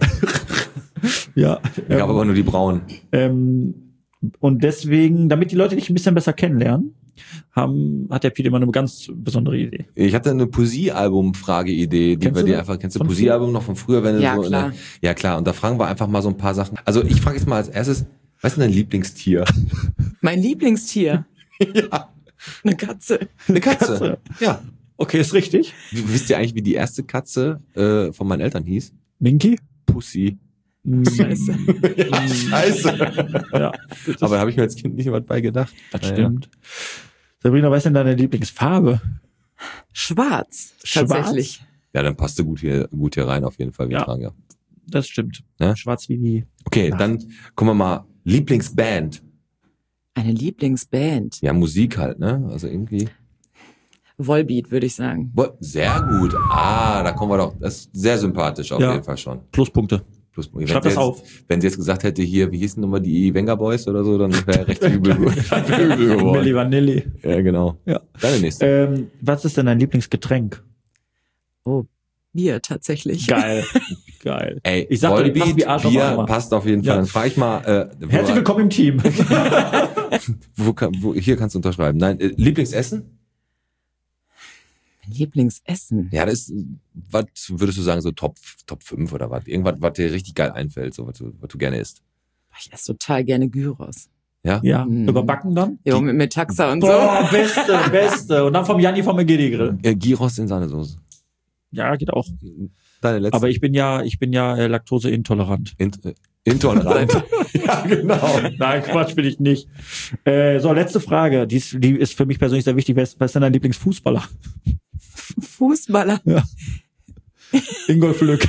ja. Ich habe aber nur die braunen. Ähm, und deswegen, damit die Leute dich ein bisschen besser kennenlernen, haben, hat der Piet immer eine ganz besondere Idee. Ich hatte eine Poesie-Album-Frage-Idee, die Kennst wir du dir das? einfach, kennst du Von Poesie-Album noch von früher, wenn du Ja, so, klar. Ne? Ja, klar. Und da fragen wir einfach mal so ein paar Sachen. Also ich frage jetzt mal als erstes, was ist denn dein Lieblingstier? Mein Lieblingstier. Ja. Eine Katze. Eine Katze. Katze. Ja. Okay, ist richtig. W- Wisst ihr eigentlich, wie die erste Katze äh, von meinen Eltern hieß? Minky? Pussy. Scheiße. Scheiße. Ja, Aber da habe ich mir als Kind nicht was bei gedacht. das Naja. stimmt. Sabrina, was ist denn deine Lieblingsfarbe? Schwarz. Schwarz? Tatsächlich. Ja, dann passt du gut hier, gut hier rein auf jeden Fall. Wir Ja. tragen ja. Das stimmt. Ja? Schwarz wie die. Okay, Ja. dann kommen wir mal. Lieblingsband. Eine Lieblingsband. Ja, Musik halt, ne? Also irgendwie. Volbeat, würde ich sagen. Boah, sehr gut. Ah, da kommen wir doch. Das ist sehr sympathisch auf Ja. jeden Fall schon. Pluspunkte. Plus, wenn Schreib sie das jetzt, auf. Wenn sie jetzt gesagt hätte, hier, wie hießen nochmal die Venga Boys oder so, dann wäre recht übel, übel Milli geworden. Vanilli. Ja, genau. Ja. Deine nächste. Ähm, was ist denn dein Lieblingsgetränk? Oh, Bier, tatsächlich. Geil. Geil. Ey, ich sag doch, die passen wie Arsch auf Bier Eimer. passt auf jeden Fall. Ja. Dann frage ich mal, äh, wo, Herzlich willkommen im Team. wo, kann- wo, hier kannst du unterschreiben. Nein, äh, Lieblingsessen? Mein Lieblingsessen. Ja, das ist, was würdest du sagen, so Top, Top fünf oder was? Irgendwas, was dir richtig geil einfällt, so was du, was du gerne isst. Ich esse total gerne Gyros. Ja? Ja, Mm. überbacken dann? Jo, mit, mit Taxa und so. Boah, beste, beste. Und dann vom Janni vom Megiddi Grill. Äh, Gyros in Sahnesoße. Ja, geht auch. Deine letzte. Aber ich bin ja, ich bin ja äh, laktoseintolerant. Int äh, intolerant. Ja, genau. Nein, Quatsch bin ich nicht. Äh, so, letzte Frage. Die ist, die ist für mich persönlich sehr wichtig. Wer ist, wer ist denn dein Lieblingsfußballer? Fußballer. Ja. Ingolf Lück.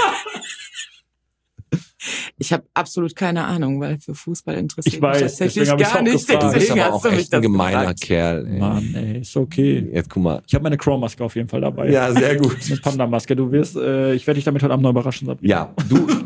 Ich habe absolut keine Ahnung, weil für Fußball interessiert Ich weiß, mich tatsächlich deswegen hab ich's gar auch nicht. gefragt. Du bist Deswegen aber hast auch du mich echt ein das gemeiner gefragt. Kerl. Ey. Mann, ey, ist okay. Jetzt guck mal. Ich habe meine Crow-Maske auf jeden Fall dabei. Ja, sehr gut. Eine Panda-Maske. Du wirst, äh, ich werde dich damit heute Abend noch überraschen, Sabrina. Ja, du, du,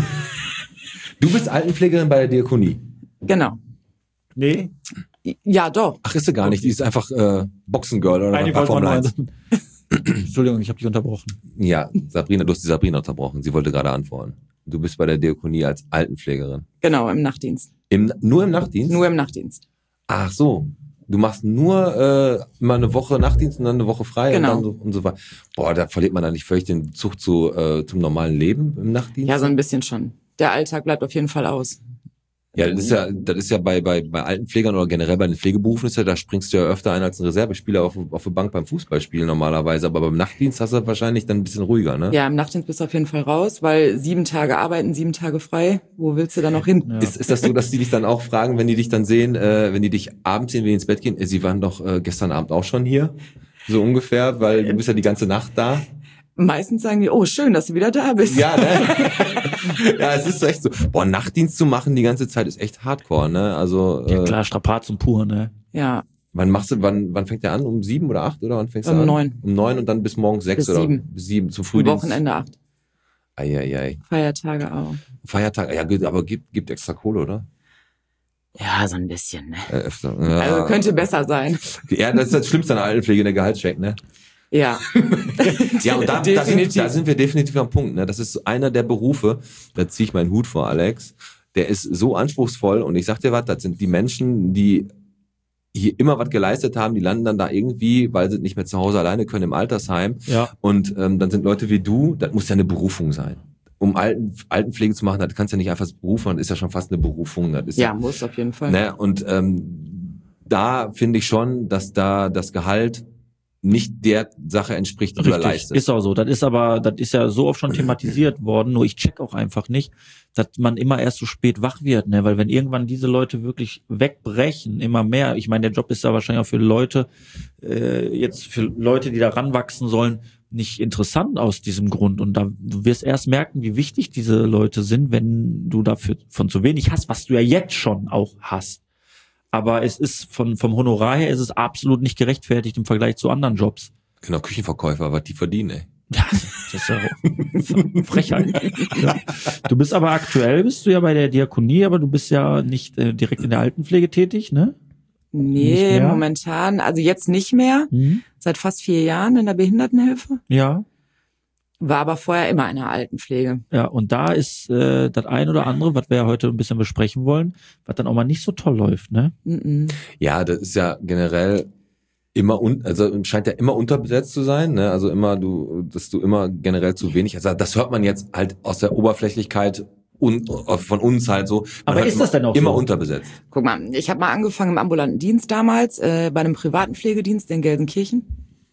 du bist Altenpflegerin bei der Diakonie. Genau. Nee? Ja, doch. Ach, ist sie gar nicht. Die ist einfach äh, Boxengirl oder Nein, die was bei wollte Formel man eins. nur- Entschuldigung, ich habe dich unterbrochen. Ja, Sabrina, du hast die Sabrina unterbrochen. Sie wollte gerade antworten. Du bist bei der Diakonie als Altenpflegerin. Genau, im Nachtdienst. Im, nur im Nachtdienst? Nur im Nachtdienst. Ach so. Du machst nur äh, mal eine Woche Nachtdienst und dann eine Woche frei Genau. und dann so, und so weiter. Boah, da verliert man dann nicht völlig den Zug zu, äh, zum normalen Leben im Nachtdienst? Ja, so ein bisschen schon. Der Alltag bleibt auf jeden Fall aus. Ja, das ist ja, das ist ja bei, bei, bei Altenpflegern oder generell bei den Pflegeberufen ist ja, da springst du ja öfter ein als ein Reservespieler auf, auf der Bank beim Fußballspielen normalerweise. Aber beim Nachtdienst hast du wahrscheinlich dann ein bisschen ruhiger, ne? Ja, im Nachtdienst bist du auf jeden Fall raus, weil sieben Tage arbeiten, sieben Tage frei. Wo willst du da noch hin? Ja. Ist, ist das so, dass die dich dann auch fragen, wenn die dich dann sehen, äh, wenn die dich abends sehen, wenn die ins Bett gehen, äh, sie waren doch äh, gestern Abend auch schon hier? So ungefähr, weil du bist ja die ganze Nacht da. Meistens sagen die, oh, schön, dass du wieder da bist. Ja, ne? Ja, es ist echt so. Boah, Nachtdienst zu machen die ganze Zeit ist echt hardcore, ne? Also, Ja äh, klar, Strapazen pur, ne? Ja, wann machst du, wann, wann fängt der an? Um sieben oder acht oder wann fängst du Um an? neun. Um neun und dann bis morgens sechs Bis oder sieben. bis sieben zum am Frühdienst. Wochenende acht. Eieiei. Feiertage auch. Feiertag, ja, gut, aber gibt, gibt extra Kohle, oder? Ja, so ein bisschen, ne? Äh, öfter. Ja. Also könnte besser sein. Ja, das ist das Schlimmste an der Altenpflege, der Gehaltscheck, ne? Ja. Ja, und da, da, sind, Definitiv. da sind wir definitiv am Punkt. Ne? Das ist einer der Berufe, da ziehe ich meinen Hut vor, Alex. Der ist so anspruchsvoll und ich sag dir was, das sind die Menschen, die hier immer was geleistet haben, die landen dann da irgendwie, weil sie nicht mehr zu Hause alleine können im Altersheim. Ja. Und ähm, dann sind Leute wie du, das muss ja eine Berufung sein. Um Alten, Altenpflege zu machen, das kannst du ja nicht einfach Beruf machen, das ist ja schon fast eine Berufung. Das ist Ja, muss auf jeden Fall. Ne? Und ähm, da finde ich schon, dass da das Gehalt nicht der Sache entspricht, die du da Richtig, leistest. ist auch so. Das ist aber, das ist ja so oft schon thematisiert worden, nur ich check auch einfach nicht, dass man immer erst so spät wach wird, ne? Weil wenn irgendwann diese Leute wirklich wegbrechen, immer mehr, ich meine, der Job ist ja wahrscheinlich auch für Leute, äh, jetzt für Leute, die da ranwachsen sollen, nicht interessant aus diesem Grund. Und da du wirst erst merken, wie wichtig diese Leute sind, wenn du dafür von zu wenig hast, was du ja jetzt schon auch hast. Aber es ist von, vom Honorar her ist es absolut nicht gerechtfertigt im Vergleich zu anderen Jobs. Genau, Küchenverkäufer, was die verdienen, ey. Ja, das ist ja Frechheit. Ja. Du bist aber aktuell, bist du ja bei der Diakonie, aber du bist ja nicht äh, direkt in der Altenpflege tätig, ne? Nicht Nee, mehr? momentan, also jetzt nicht mehr. Mhm. Seit fast vier Jahren in der Behindertenhilfe. Ja, War aber vorher immer in der Altenpflege. ja. Und da ist äh, das ein oder andere, was wir ja heute ein bisschen besprechen wollen, was dann auch mal nicht so toll läuft, ne? Mhm. Ja, das ist ja generell immer un, also scheint ja immer unterbesetzt zu sein, ne? Also immer du, dass du immer generell zu wenig. Also das hört man jetzt halt aus der Oberflächlichkeit und von uns halt so. Man Aber hört ist das denn auch immer so? unterbesetzt? Guck mal, ich habe mal angefangen im ambulanten Dienst damals, äh, bei einem privaten Pflegedienst in Gelsenkirchen.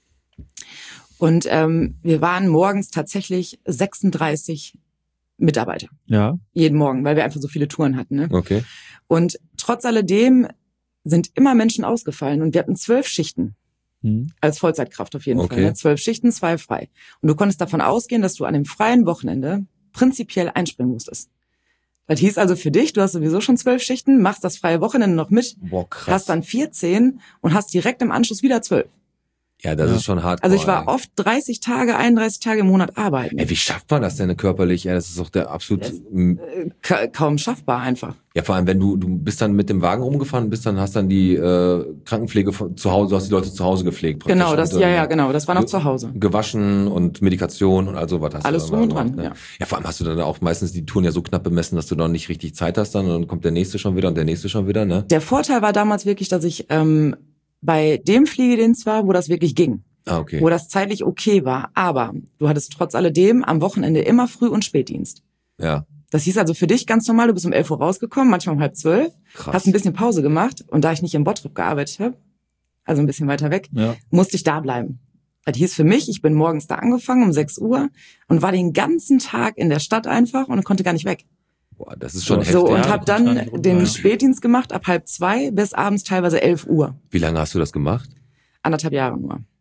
Und ähm, wir waren morgens tatsächlich sechsunddreißig Mitarbeiter. Ja. Jeden Morgen, weil wir einfach so viele Touren hatten. Ne? Okay. Und trotz alledem sind immer Menschen ausgefallen. Und wir hatten zwölf Schichten. Hm. Als Vollzeitkraft auf jeden Okay. Fall. Ne? Zwölf Schichten, zwei frei. Und du konntest davon ausgehen, dass du an dem freien Wochenende prinzipiell einspringen musstest. Das hieß also für dich, du hast sowieso schon zwölf Schichten, machst das freie Wochenende noch mit, Boah, krass. hast dann vierzehn und hast direkt im Anschluss wieder zwölf. Ja, das Ja. ist schon hart. Also ich war oft dreißig Tage, einunddreißig Tage im Monat arbeiten. Ey, wie schafft man das denn körperlich? Ja, das ist doch der absolut. Äh, ka- kaum schaffbar einfach. Ja, vor allem, wenn du, du bist dann mit dem Wagen rumgefahren und bist dann, hast dann die äh, Krankenpflege von zu Hause, du hast die Leute zu Hause gepflegt. praktisch. Genau, das, Und, ja, äh, ja, genau, das war noch ge- zu Hause. Gewaschen und Medikation und all sowas hast Alles du dann drum und gemacht, dran, ne? ja. Ja, vor allem hast du dann auch meistens die Touren ja so knapp bemessen, dass du dann nicht richtig Zeit hast dann und dann kommt der nächste schon wieder und der nächste schon wieder, ne? Der Vorteil war damals wirklich, dass ich ähm, bei dem Pflegedienst war, wo das wirklich ging. Ah, okay. Wo das zeitlich okay war. Aber du hattest trotz alledem am Wochenende immer Früh- und Spätdienst. Ja, Das hieß also für dich ganz normal, du bist um elf Uhr rausgekommen, manchmal um halb zwölf, krass. hast ein bisschen Pause gemacht und da ich nicht in Bottrop gearbeitet habe, also ein bisschen weiter weg, Ja. musste ich da bleiben. Das hieß für mich, ich bin morgens da angefangen um sechs Uhr und war den ganzen Tag in der Stadt einfach und konnte gar nicht weg. Boah, das ist schon So, heftig. So, und ja, habe du kommst gar dann nicht runter, den ja. Spätdienst gemacht, ab halb zwei bis abends teilweise elf Uhr. Wie lange hast du das gemacht? Anderthalb Jahre nur.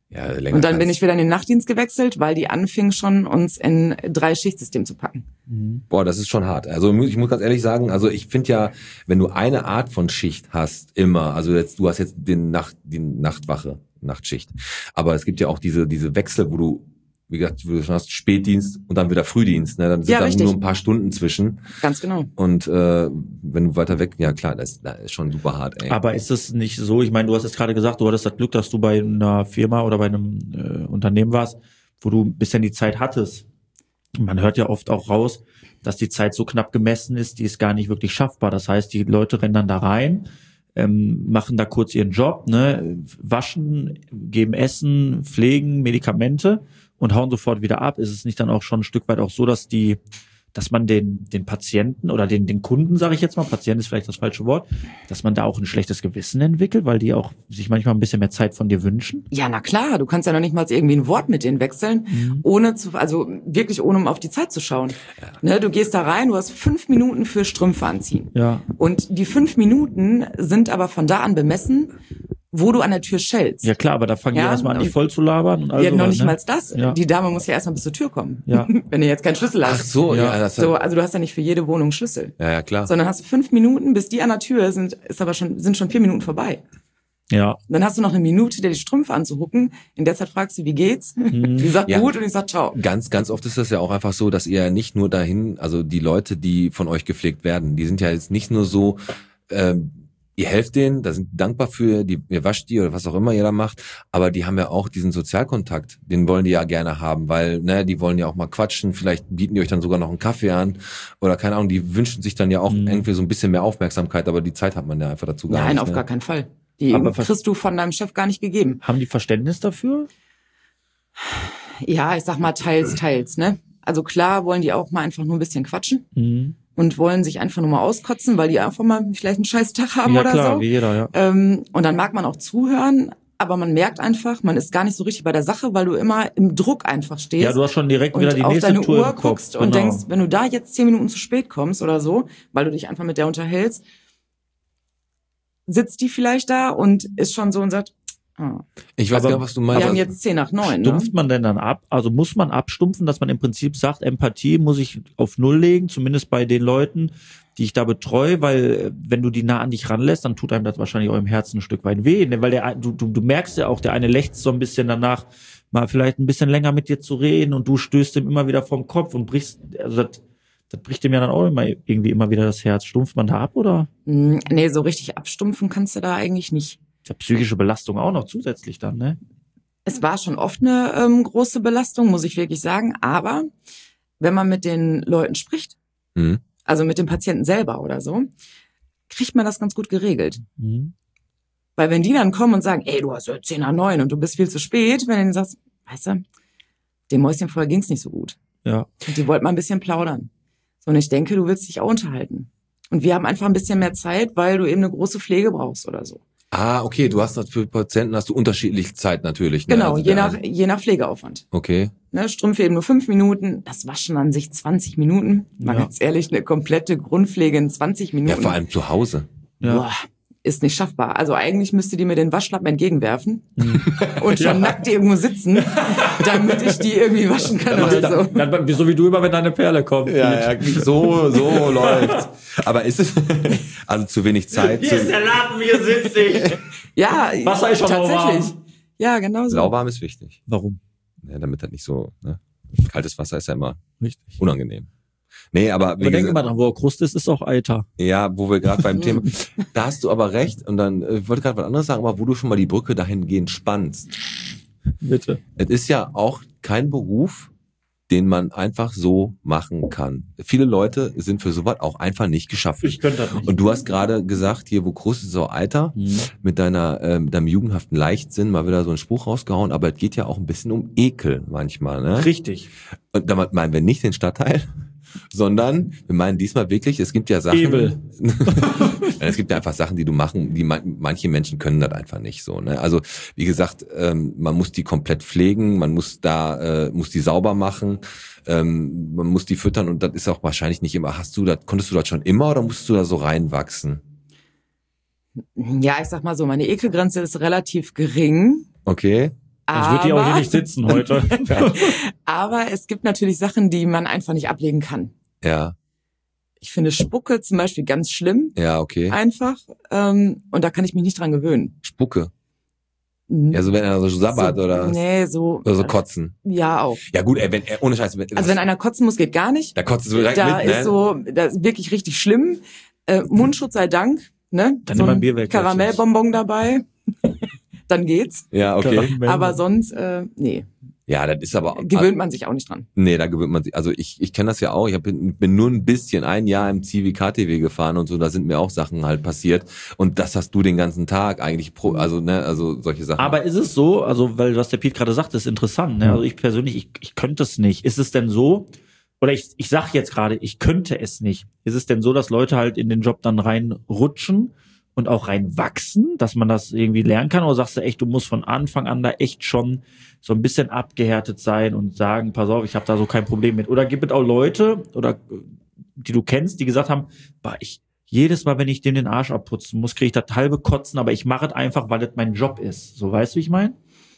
Ja, länger Und dann bin kann's- ich wieder in den Nachtdienst gewechselt, weil die anfingen schon, uns in drei Schichtsystem zu packen. Boah, das ist schon hart. Also ich muss ganz ehrlich sagen, also ich finde ja, wenn du eine Art von Schicht hast, immer, also jetzt, du hast jetzt den Nacht, die Nachtwache, Nachtschicht. Aber es gibt ja auch diese, diese Wechsel, wo du, wie gesagt, wo du schon hast, Spätdienst und dann wieder Frühdienst, ne? Dann sind Ja, dann richtig. nur ein paar Stunden zwischen. Ganz genau. Und äh, wenn du weiter weg, ja klar, das, das ist schon super hart, ey. Aber ist es nicht so, ich meine, du hast jetzt gerade gesagt, du hattest das Glück, dass du bei einer Firma oder bei einem äh, Unternehmen warst, wo du ein bisschen die Zeit hattest. Man hört ja oft auch raus, dass die Zeit so knapp gemessen ist, die ist gar nicht wirklich schaffbar. Das heißt, die Leute rennen dann da rein, ähm, machen da kurz ihren Job, ne, waschen, geben Essen, pflegen, Medikamente und hauen sofort wieder ab. Ist es nicht dann auch schon ein Stück weit auch so, dass die, dass man den den Patienten oder den den Kunden, sage ich jetzt mal, Patient ist vielleicht das falsche Wort, dass man da auch ein schlechtes Gewissen entwickelt, weil die auch sich manchmal ein bisschen mehr Zeit von dir wünschen? Ja, na klar, du kannst ja noch nicht mal irgendwie ein Wort mit denen wechseln, Mhm. ohne zu, also wirklich ohne um auf die Zeit zu schauen. Ne, du gehst da rein, du hast fünf Minuten für Strümpfe anziehen. Ja. Und die fünf Minuten sind aber von da an bemessen, wo du an der Tür schellst. Ja klar, aber da fangen die Ja, erstmal an, dich und- voll zu labern und all Ja, noch sowas, nicht ne? mal das. Ja. Die Dame muss ja erstmal bis zur Tür kommen. Ja. Wenn du jetzt keinen Schlüssel hast. Ach so, ja, Ja. das So, also du hast ja nicht für jede Wohnung einen Schlüssel. ja, ja, klar. Sondern hast du fünf Minuten, bis die an der Tür sind, ist aber schon, sind schon vier Minuten vorbei. Ja. Und dann hast du noch eine Minute, dir die Strümpfe anzuhucken. In der Zeit fragst du, wie geht's? Die sagt Ja. gut und ich sag ciao. Ganz, ganz oft ist das ja auch einfach so, dass ihr nicht nur dahin, also die Leute, die von euch gepflegt werden, die sind ja jetzt nicht nur so, ähm, ihr helft denen, da sind dankbar für, die, ihr wascht die oder was auch immer ihr da macht, aber die haben ja auch diesen Sozialkontakt, den wollen die ja gerne haben, weil, ne, die wollen ja auch mal quatschen, vielleicht bieten die euch dann sogar noch einen Kaffee an oder keine Ahnung, die wünschen sich dann ja auch Mhm. irgendwie so ein bisschen mehr Aufmerksamkeit, aber die Zeit hat man ja einfach dazu gar Nein, nicht. auf ne? gar keinen Fall. Die Aber was- kriegst du von deinem Chef gar nicht gegeben. Haben die Verständnis dafür? Ja, ich sag mal teils, teils, ne? Also klar wollen die auch mal einfach nur ein bisschen quatschen Mhm. und wollen sich einfach nur mal auskotzen, weil die einfach mal vielleicht einen scheiß Tag haben Ja oder klar, so. wie jeder, ja. Ähm, und dann mag man auch zuhören, aber man merkt einfach, man ist gar nicht so richtig bei der Sache, weil du immer im Druck einfach stehst. Ja, du hast schon direkt wieder und die auf nächste deine Tour Uhr im Kopf. guckst und Genau. denkst, wenn du da jetzt zehn Minuten zu spät kommst oder so, weil du dich einfach mit der unterhältst, sitzt die vielleicht da und ist schon so und sagt, ah, Ich weiß Aber- genau, was du meinst. wir haben Also- jetzt zehn nach neun. Ne? Stumpft man denn dann ab? Also muss man abstumpfen, dass man im Prinzip sagt, Empathie muss ich auf Null legen, zumindest bei den Leuten, die ich da betreue, weil äh, wenn du die nah an dich ranlässt, dann tut einem das wahrscheinlich auch im Herzen ein Stück weit weh, ne? Weil der, du, du, du merkst ja auch, der eine lechzt so ein bisschen danach, mal vielleicht ein bisschen länger mit dir zu reden und du stößt ihm immer wieder vom Kopf und brichst, also das, das bricht dem ja dann auch immer irgendwie immer wieder das Herz. Stumpft man da ab oder? Mm, Nee, so richtig abstumpfen kannst du da eigentlich nicht. Ist ja psychische Belastung auch noch zusätzlich dann, ne? Es war schon oft eine ähm, große Belastung, muss ich wirklich sagen. Aber wenn man mit den Leuten spricht, Mhm. also mit dem Patienten selber oder so, kriegt man das ganz gut geregelt. Mhm. Weil wenn die dann kommen und sagen, ey, du hast ja zehn nach neun und du bist viel zu spät, wenn du denen sagst, weißt du, dem Mäuschen vorher ging's nicht so gut. Ja. Und die wollten mal ein bisschen plaudern. So, und ich denke, du willst dich auch unterhalten. Und wir haben einfach ein bisschen mehr Zeit, weil du eben eine große Pflege brauchst oder so. Ah, okay, du hast das für Patienten hast du unterschiedliche Zeit natürlich. Ne? Genau, Also je der- nach, je nach Pflegeaufwand. Okay. Ne, Strümpfe eben nur fünf Minuten, das Waschen an sich zwanzig Minuten. Mal Ja. ganz ehrlich, eine komplette Grundpflege in zwanzig Minuten. Ja, vor allem zu Hause. Ja. Boah, ist nicht schaffbar. Also eigentlich müsste die mir den Waschlappen entgegenwerfen Mhm. und schon nackt irgendwo sitzen, damit ich die irgendwie waschen kann oder so. Dann, so wie du immer, wenn deine Perle kommt. so, so läuft. Aber ist es also zu wenig Zeit? Hier ist Zu, der Laden, hier sitze ich. Ja, Wasser ist schon tatsächlich. lauwarm. Ja, genau so. lauwarm ist wichtig. Warum? Ja, damit das nicht so, ne? Kaltes Wasser ist ja immer Richtig. unangenehm. Nee, aber, wie Aber denk gesagt, immer dran, wo Kruste ist, ist auch Eiter. ja, wo wir gerade beim Thema, da hast du aber recht und dann, äh, ich wollte gerade was anderes sagen, aber wo du schon mal die Brücke dahingehend spannst. Bitte. Es ist ja auch kein Beruf, den man einfach so machen kann. Viele Leute sind für sowas auch einfach nicht geschaffen. Ich könnte das nicht. Und du hast gerade gesagt, hier, wo Krust ist, auch Alter, Mhm. mit deiner, äh, mit deinem jugendhaften Leichtsinn mal wieder so einen Spruch rausgehauen, aber es geht ja auch ein bisschen um Ekel manchmal, ne? Richtig. Und damit meinen wir nicht den Stadtteil, sondern wir meinen diesmal wirklich, es gibt ja Sachen. Ebel. Es gibt ja einfach Sachen, die du machen, die man, manche Menschen können das einfach nicht so. Ne? Also wie gesagt, ähm, man muss die komplett pflegen, man muss da, äh, muss die sauber machen, ähm, man muss die füttern und das ist auch wahrscheinlich nicht immer. Hast du das, konntest du das schon immer oder musst du da so reinwachsen? Ja, ich sag mal so, meine Ekelgrenze ist relativ gering, Okay. Sonst wird die auch hier nicht sitzen heute. Aber es gibt natürlich Sachen, die man einfach nicht ablegen kann. Ja, Ich finde Spucke zum Beispiel ganz schlimm, ja, okay. einfach. Ähm, und da kann ich mich nicht dran gewöhnen. Spucke. Ja, so wenn er so sabbert so, oder, Nee, so. oder so kotzen. Ja, auch. Ja gut, ey, wenn, ey, ohne Scheiß. Wenn, Also wenn einer kotzen muss, geht gar nicht. da kotzt du direkt Da mit, ne? ist so, das ist wirklich richtig schlimm. Äh, Mundschutz sei Dank, ne? Dann so nimm mal ein ein Bier weg, Karamellbonbon dabei. Dann geht's. Ja, okay. Aber sonst, äh, nee, Ja, das ist aber... gewöhnt man sich auch nicht dran. Nee, da gewöhnt man sich. Also ich, ich kenne das ja auch. Ich hab, bin, bin nur ein bisschen ein Jahr im C W K T W gefahren und so. Da sind mir auch Sachen halt passiert. Und das hast du den ganzen Tag eigentlich pro, also ne, also solche Sachen. Aber ist es so, also weil was der Piet gerade sagt, ist interessant. Ne? Also ich persönlich, ich, ich könnte es nicht. Ist es denn so, oder ich, ich sag jetzt gerade, ich könnte es nicht. Ist es denn so, dass Leute halt in den Job dann reinrutschen und auch reinwachsen, dass man das irgendwie lernen kann? Oder sagst du echt, du musst von Anfang an da echt schon so ein bisschen abgehärtet sein und sagen, pass auf, ich habe da so kein Problem mit? Oder gibt es auch Leute, oder die du kennst, die gesagt haben, bah, ich jedes Mal, wenn ich den den Arsch abputzen muss, kriege ich das halbe Kotzen, aber ich mache es einfach, weil das mein Job ist. So, weißt du, wie ich meine?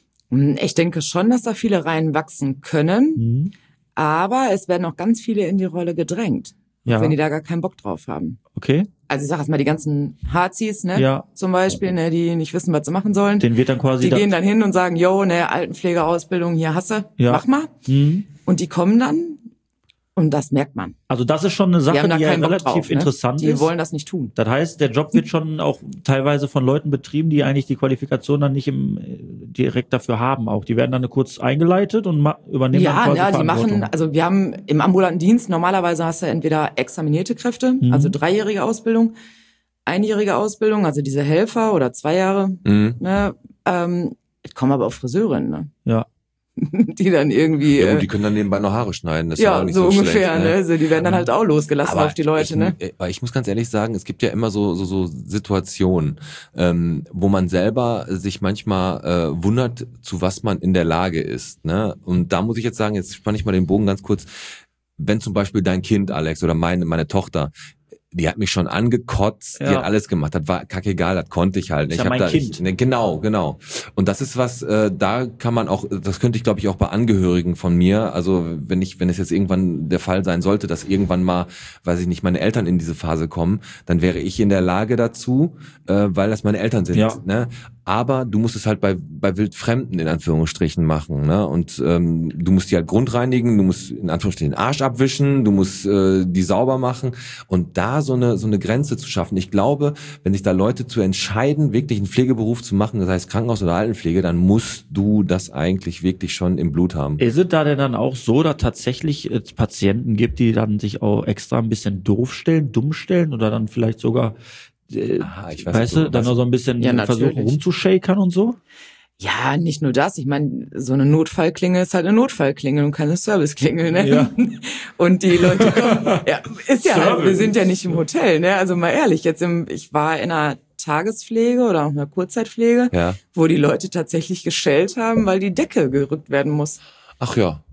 Ich denke schon, dass da viele reinwachsen können, Mhm. aber es werden auch ganz viele in die Rolle gedrängt, Ja. wenn die da gar keinen Bock drauf haben. Okay. Also ich sag jetzt mal, die ganzen Hazis, ne, Ja. zum Beispiel, ne, die nicht wissen, was sie machen sollen. Den wird dann quasi Die da- gehen dann hin und sagen, yo, ne, Altenpflegeausbildung, hier hasse, Ja. mach mal. Mhm. Und die kommen dann und das merkt man. Also das ist schon eine Die Sache, haben da die ja keinen Bock relativ drauf, ne? interessant Die ist. wollen das nicht tun. Das heißt, der Job wird schon auch teilweise von Leuten betrieben, die eigentlich die Qualifikation dann nicht im, äh, direkt dafür haben auch. Die werden dann kurz eingeleitet und ma- übernehmen dann Ja, quasi ja, die Verantwortung. machen, also wir haben im ambulanten Dienst, normalerweise hast du entweder examinierte Kräfte, Mhm. also dreijährige Ausbildung, einjährige Ausbildung, also diese Helfer oder zwei Jahre, Mhm. ne, ähm, es kommen aber auch Friseurinnen, ne, Ja. die dann irgendwie, Ja, äh, gut, die können dann nebenbei noch Haare schneiden. Das ist ja, auch nicht so, so ungefähr, schlecht, ne, also die werden dann halt auch losgelassen auf die Leute, ich, ne. äh, aber ich muss ganz ehrlich sagen, es gibt ja immer so so, so Situationen, ähm, wo man selber sich manchmal äh, wundert, zu was man in der Lage ist. Ne? Und da muss ich jetzt sagen, jetzt spanne ich mal den Bogen ganz kurz. Wenn zum Beispiel dein Kind, Alex, oder meine meine Tochter, die hat mich schon angekotzt, die Ja. hat alles gemacht, das war kackegal, das konnte ich halt. Ist Ich ja hab mein da, Kind. Ich, ne, genau, genau. Und das ist was, äh, da kann man auch, das könnte ich glaube ich auch bei Angehörigen von mir, also wenn ich, wenn es jetzt irgendwann der Fall sein sollte, dass irgendwann mal, weiß ich nicht, meine Eltern in diese Phase kommen, dann wäre ich in der Lage dazu, äh, weil das meine Eltern sind. Ja. Ne? Aber du musst es halt bei bei Wildfremden in Anführungsstrichen machen, ne? Und ähm, du musst die halt grundreinigen, du musst in Anführungsstrichen den Arsch abwischen, du musst äh, die sauber machen und da so eine so eine Grenze zu schaffen. Ich glaube, wenn sich da Leute zu entscheiden, wirklich einen Pflegeberuf zu machen, das heißt Krankenhaus oder Altenpflege, dann musst du das eigentlich wirklich schon im Blut haben. Ist es da denn dann auch so, dass tatsächlich es Patienten gibt, die dann sich auch extra ein bisschen doof stellen, dumm stellen oder dann vielleicht sogar, äh, Ah, ich weiß, weißt was du, du- dann was- noch so ein bisschen Ja, versuchen natürlich. rumzushakern und so? Ja, nicht nur das. Ich meine, so eine Notfallklingel ist halt eine Notfallklingel und keine Serviceklingel, ne? Ja. Und die Leute kommen, ja, ist ja, halt, wir Service. sind ja nicht im Hotel, ne? Also mal ehrlich, jetzt im, ich war in einer Tagespflege oder auch einer Kurzzeitpflege, Ja. wo die Leute tatsächlich geschellt haben, weil die Decke gerückt werden muss. Ach ja.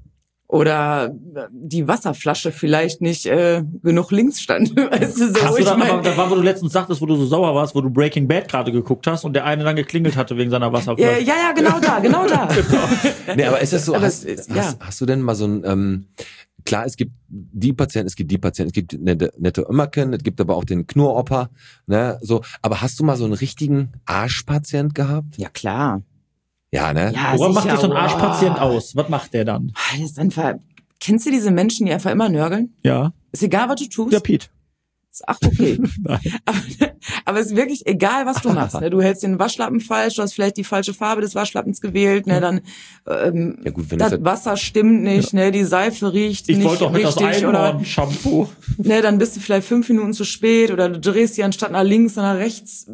Oder die Wasserflasche vielleicht nicht äh, genug links stand. Weißt du, so, Hast du ich dann mein, aber, das war, wo du letztens sagtest, wo du so sauer warst, wo du Breaking Bad gerade geguckt hast und der eine dann geklingelt hatte wegen seiner ja, Wasserflasche. ja, ja, genau da, genau da. Nee, aber ist das so, Aber hast, es ist- hast, ja. hast du denn mal so ein, ähm, klar, es gibt die Patienten, es gibt die Patienten, es gibt nette, nette Ömmerken, es gibt aber auch den Knuroper, ne, so, aber hast du mal so einen richtigen Arschpatient gehabt? Ja, klar. Ja, ne? Ja, Woran macht sicher. dich so ein Arschpatient Oh. aus? Was macht der dann? Das ist einfach, kennst du diese Menschen, die einfach immer nörgeln? Ja. Ist egal, was du tust. Ja, Piet. Ach, okay. Nein. aber, aber es ist wirklich egal, was du machst. Ne? Du hältst den Waschlappen falsch, du hast vielleicht die falsche Farbe des Waschlappens gewählt, ne? Dann ähm, Ja, gut, wenn das das, Wasser stimmt nicht, ne? Die Seife riecht Ich nicht wollte doch mit das richtig oder Einhorn-Shampoo. ne, dann bist du vielleicht fünf Minuten zu spät oder du drehst die anstatt nach links nach rechts.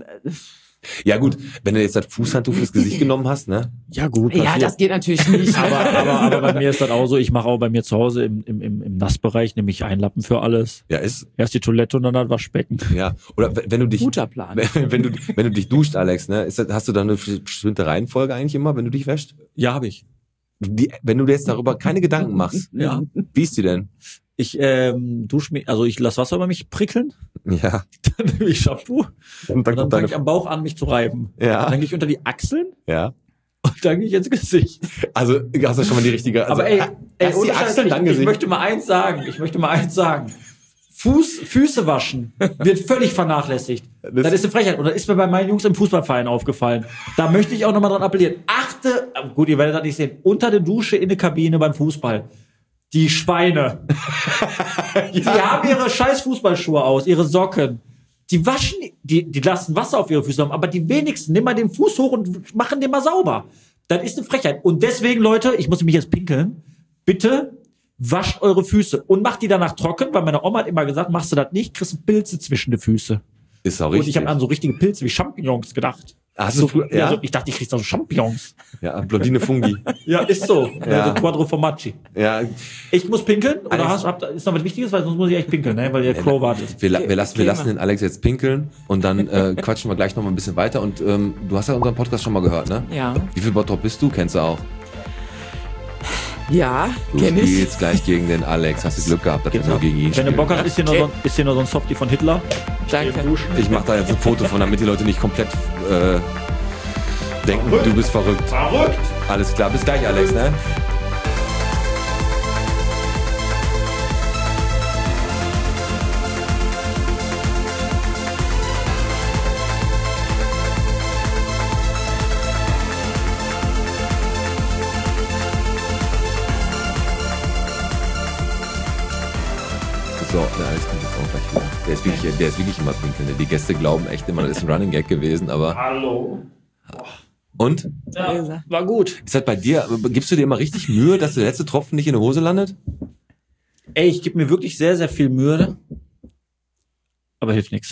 ja gut, wenn du jetzt das Fußhandtuch fürs Gesicht genommen hast, ne? Ja, gut. Ja, das geht natürlich nicht. aber, aber, aber bei mir ist das auch so, ich mache auch bei mir zu Hause im, im, im, im Nassbereich, nehme ich einen Lappen für alles. Ja, ist, Erst die Toilette und dann das Waschbecken. ja. Oder w- wenn du dich, Guter Plan. wenn, wenn du, wenn du dich duscht, Alex, ne? Ist das, hast du da eine bestimmte Reihenfolge eigentlich immer, wenn du dich wäschst? Ja, habe ich. Die, wenn du dir jetzt darüber keine Gedanken machst, Ja. wie ist die denn? Ich ähm, dusche mich, also ich lasse Wasser über mich prickeln, Ja. dann nehme ich Shampoo Und und dann kommt fange deine, ich am Bauch an, mich zu reiben. Ja. Dann gehe ich unter die Achseln ja. und steige ich ins Gesicht. Also, hast du schon mal die richtige... Also, Aber ey, ey hast du die ohne Scheiß, Achseln lang ich, ich gesehen? möchte mal eins sagen. Ich möchte mal eins sagen. Fuß, Füße waschen wird völlig vernachlässigt. Das, das ist eine Frechheit. Und das ist mir bei meinen Jungs im Fußballverein aufgefallen. Da möchte ich auch nochmal dran appellieren. Achte, gut, ihr werdet das nicht sehen, unter der Dusche in der Kabine beim Fußball. Die Schweine. ja. Die haben ihre scheiß Fußballschuhe aus, ihre Socken. Die waschen, die, die lassen Wasser auf ihre Füße haben, aber die wenigsten nehmen mal den Fuß hoch und machen den mal sauber. Das ist eine Frechheit. Und deswegen, Leute, ich muss mich jetzt pinkeln. Bitte wascht eure Füße und macht die danach trocken, weil meine Oma hat immer gesagt, machst du das nicht, kriegst du Pilze zwischen die Füße. Ist auch richtig. Und ich habe an so richtige Pilze wie Champignons gedacht. Hast so, du, ja? ja? Also ich dachte, ich krieg so Champignons. Ja, Blondine Fungi. Ja, ist so. Ja. Also Quattro Formaggi. Ja. Ich muss pinkeln, oder Alex, hast, habt, ist noch was Wichtiges, weil sonst muss ich echt pinkeln, ne? weil der Crow wartet. Wir, wir, lassen, wir Klima. lassen den Alex jetzt pinkeln und dann äh, quatschen wir gleich noch mal ein bisschen weiter. Und ähm, du hast ja unseren Podcast schon mal gehört, ne? Ja. Wie viel Bottrop bist du? Kennst du auch? Ja, Du kenn ich. spielst gleich gegen den Alex. Hast du Glück gehabt, dass wir nur gegen ihn Wenn du spielen. Bock hast, ist hier, noch so, ein- ist hier noch so ein Softie von Hitler. Danke. Ich mache da jetzt ein Foto von, damit die Leute nicht komplett äh, denken, du bist verrückt. Verrückt! Alles klar, bis gleich, Alex, ne? So, der Alex kommt jetzt auch gleich wieder. Der ist wirklich, der ist wirklich immer pinkeln. Die Gäste glauben echt immer, das ist ein Running Gag gewesen, aber... Hallo. Und? Ja, war gut. Ist das bei dir, gibst du dir immer richtig Mühe, dass der letzte Tropfen nicht in der Hose landet? Ey, ich gebe mir wirklich sehr, sehr viel Mühe. Aber hilft nichts.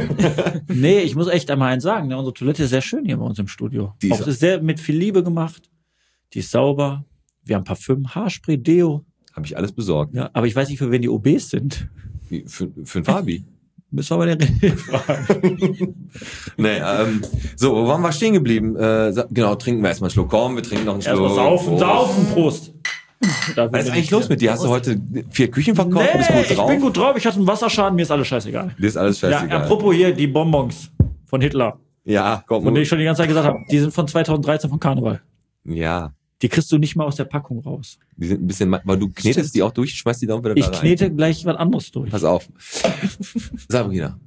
Nee, ich muss echt einmal eins sagen. Ne? Unsere Toilette ist sehr schön hier bei uns im Studio. Die ist- Auch ist sehr mit viel Liebe gemacht. Die ist sauber. Wir haben Parfüm, Haarspray, Deo. Habe ich alles besorgt. Ja, aber ich weiß nicht, für wen die O Bs sind. Wie, für, für ein Fabi. Müssen wir mal den René fragen. Nee, ähm, so, wo waren wir stehen geblieben? Äh, sa- genau, trinken wir erstmal einen Schluck. Komm, wir trinken noch einen Schluck. Erstmal saufen, saufen, Prost. Da Was ist eigentlich los mit dir? Hast du heute vier Küchen verkauft? Nee, Bist gut ich drauf? bin gut drauf. Ich hatte einen Wasserschaden, mir ist alles scheißegal. Dir ist alles Ja, scheißegal. apropos hier, die Bonbons von Hitler, Ja, komm. von denen ich schon die ganze Zeit gesagt habe, die sind von zweitausenddreizehn von Karneval. Ja, Die kriegst du nicht mal aus der Packung raus. die sind ein bisschen, ma- weil du knetest die auch durch, schmeißt die dann wieder Ich da rein. knete gleich was anderes durch. Pass auf. Sabrina,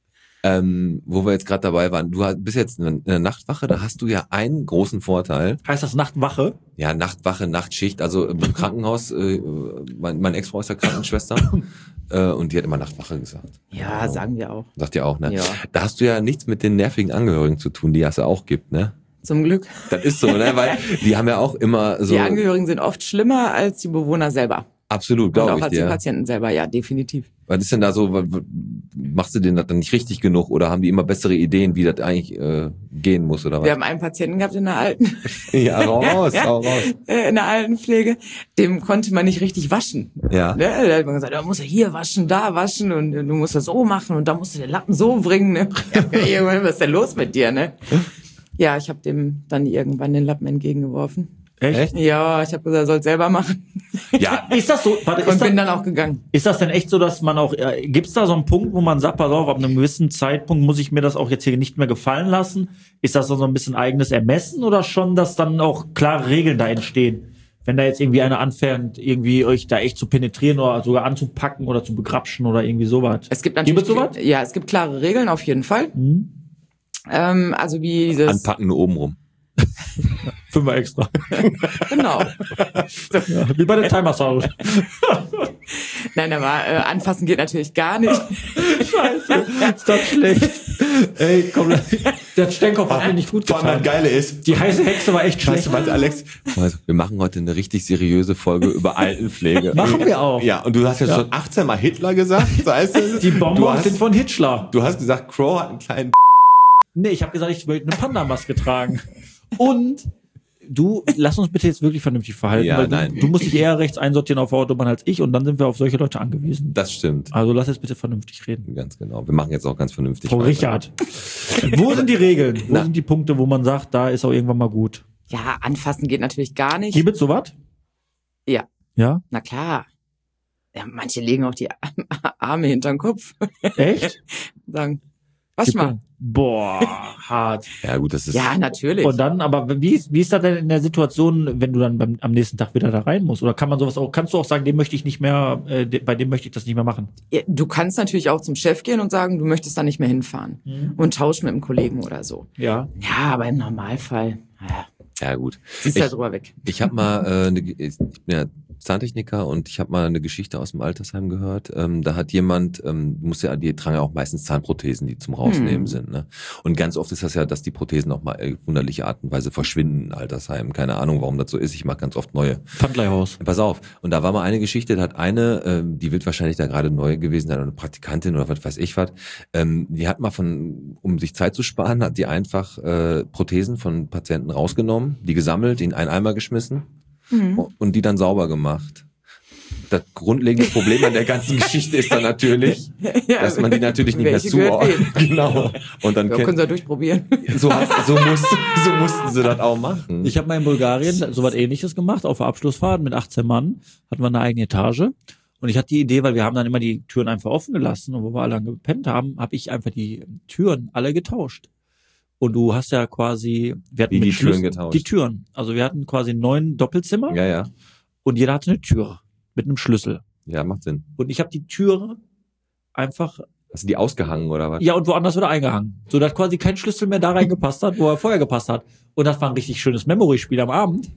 ähm, wo wir jetzt gerade dabei waren, du hast- bist jetzt in der Nachtwache, da hast du ja einen großen Vorteil. Heißt das Nachtwache? Ja, Nachtwache, Nachtschicht, also im Krankenhaus, äh, mein, meine Ex-Frau ist ja Krankenschwester äh, und die hat immer Nachtwache gesagt. Ja, sagen wir auch. Sagt ihr auch, ne? Ja. Da hast du ja nichts mit den nervigen Angehörigen zu tun, die es ja auch gibt, ne? Zum Glück. Das ist so, ne? Weil die haben ja auch immer so... Die Angehörigen sind oft schlimmer als die Bewohner selber. Absolut, Und glaube auch ich als die dir. Patienten selber, ja, definitiv. Was ist denn da so, was- was- machst du denen das dann nicht richtig genug oder haben die immer bessere Ideen, wie das eigentlich äh, gehen muss oder was? Wir haben einen Patienten gehabt in der alten, Ja, raus, hau raus. äh, in der Altenpflege, dem konnte man nicht richtig waschen. Ja. Ne? Da hat man gesagt, da musst du hier waschen, da waschen und äh, du musst das so machen und da musst du den Lappen so bringen. Ne? Ja, irgendwann, was ist denn los mit dir? Ne? Ja, ich habe dem dann irgendwann den Lappen entgegengeworfen. Echt? Ja, ich habe gesagt, er soll selber machen Ja, Ist das so? Warte, und ist, bin das, dann auch gegangen. ist das denn echt so, dass man auch, äh, gibt's da so einen Punkt, wo man sagt, pass auf, ab einem gewissen Zeitpunkt muss ich mir das auch jetzt hier nicht mehr gefallen lassen? Ist das so ein bisschen eigenes Ermessen oder schon, dass dann auch klare Regeln da entstehen? Wenn da jetzt irgendwie einer anfängt, irgendwie euch da echt zu penetrieren oder sogar anzupacken oder zu begrapschen oder irgendwie sowas. Es gibt Gibt natürlich, es sowas? ja, es gibt klare Regeln auf jeden Fall. Hm? Ähm, also wie dieses, anpacken nur oben rum. Fünfer extra. genau. Ja, wie bei der Timer-Sound. Nein, aber äh, anfassen geht natürlich gar nicht. Scheiße, ist das schlecht. Ey, komm, der Stenkopf hat mir nicht gut getan. Geile ist, Die heiße Hexe war echt schlecht. weißt du was, Alex? Also, wir machen heute eine richtig seriöse Folge über Altenpflege. Machen wir auch. Ja, und du hast ja, Ja. schon achtzehn Mal Hitler gesagt. Das heißt, Die du Bonbons hast, sind von Hitler. du hast gesagt, Crow hat einen kleinen Nee, ich habe gesagt, ich will eine Panda-Maske tragen. Und du, lass uns bitte jetzt wirklich vernünftig verhalten, Ja, weil nein. du, du musst dich eher rechts einsortieren auf der Autobahn als ich und dann sind wir auf solche Leute angewiesen. Das stimmt. Also lass jetzt bitte vernünftig reden. Ganz genau. Wir machen jetzt auch ganz vernünftig. Frau weiter. Richard, wo sind die Regeln? Wo Na. sind die Punkte, wo man sagt, da ist auch irgendwann mal gut? Ja, anfassen geht natürlich gar nicht. Gibt es sowas? Ja. Ja? Na klar. Ja, manche legen auch die Arme hinterm Kopf. Echt? Sagen, Wasch mal. Boah, hart. Ja gut, das ist... Ja, natürlich. Und dann, aber wie ist, wie ist das denn in der Situation, wenn du dann beim, am nächsten Tag wieder da rein musst? Oder kann man sowas auch, kannst du auch sagen, dem möchte ich nicht mehr, äh, de, bei dem möchte ich das nicht mehr machen? Ja, du kannst natürlich auch zum Chef gehen und sagen, du möchtest da nicht mehr hinfahren. Mhm. Und tauschen mit einem Kollegen oder so. Ja. Ja, aber im Normalfall, ja, Ja gut. siehst Ich- halt drüber weg. Ich habe mal, äh, ne, ich bin ja Zahntechniker und ich habe mal eine Geschichte aus dem Altersheim gehört. Ähm, da hat jemand, ähm, muss ja, die tragen ja auch meistens Zahnprothesen, die zum Rausnehmen Hm. sind. Ne? Und ganz oft ist das ja, dass die Prothesen auch mal auf wunderliche Art und Weise verschwinden in Altersheimen. Keine Ahnung, warum das so ist. Ich mache ganz oft neue. Pfandleihhaus. Pass auf. Und da war mal eine Geschichte, da hat eine, ähm, die wird wahrscheinlich da gerade neu gewesen sein, eine Praktikantin oder was weiß ich was, ähm, die hat mal von, um sich Zeit zu sparen, hat die einfach äh, Prothesen von Patienten rausgenommen, die gesammelt, in einen Eimer geschmissen Mhm. und die dann sauber gemacht. Das grundlegende Problem an der ganzen Geschichte ist dann natürlich, Ja, dass man die natürlich nicht mehr welche gehört zuordnet. Genau. Und dann Ja, kennt, können sie ja durchprobieren. so, so, muss, so mussten sie das auch machen. Ich habe mal in Bulgarien so was Ähnliches gemacht, auf der Abschlussfahrt mit achtzehn Mann, hatten wir eine eigene Etage. Und ich hatte die Idee, weil wir haben dann immer die Türen einfach offen gelassen und wo wir alle dann gepennt haben, habe ich einfach die Türen alle getauscht. Und du hast ja quasi, wir hatten Wie mit die Türen Schlüssel- getauscht? Die Türen. Also wir hatten quasi neun Doppelzimmer Ja, ja. und jeder hatte eine Tür mit einem Schlüssel. Ja, macht Sinn. Und ich habe die Tür einfach, Hast du die ausgehangen oder was? ja, und woanders wieder eingehangen. So dass quasi kein Schlüssel mehr da reingepasst hat, wo er vorher gepasst hat. Und das war ein richtig schönes Memory-Spiel am Abend,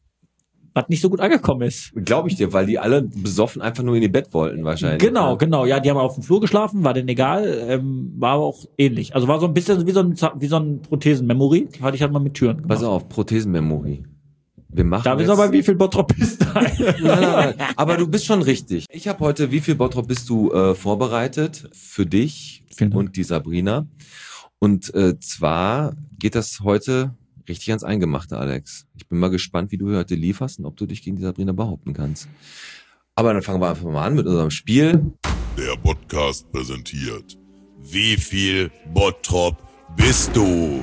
was nicht so gut angekommen ist. Glaube ich dir, weil die alle besoffen einfach nur in ihr Bett wollten wahrscheinlich. Genau, genau. Ja, die haben auf dem Flur geschlafen, war denen egal, ähm, war aber auch ähnlich. Also war so ein bisschen wie so ein, wie so ein Prothesen-Memory. Hatte ich halt mal mit Türen gemacht. Pass auf, Prothesenmemory. Wir machen Da jetzt... wissen wir aber, wie viel Bottrop ist da. Nein, nein, nein. Aber du bist schon richtig. Ich habe heute, wie viel Bottrop bist du äh, vorbereitet für dich Vielen Dank. und die Sabrina? Und äh, zwar geht das heute richtig ans Eingemachte, Alex. Ich bin mal gespannt, wie du heute lieferst und ob du dich gegen die Sabrina behaupten kannst. Aber dann fangen wir einfach mal an mit unserem Spiel. Der Podcast präsentiert. Wie viel Bottrop bist du?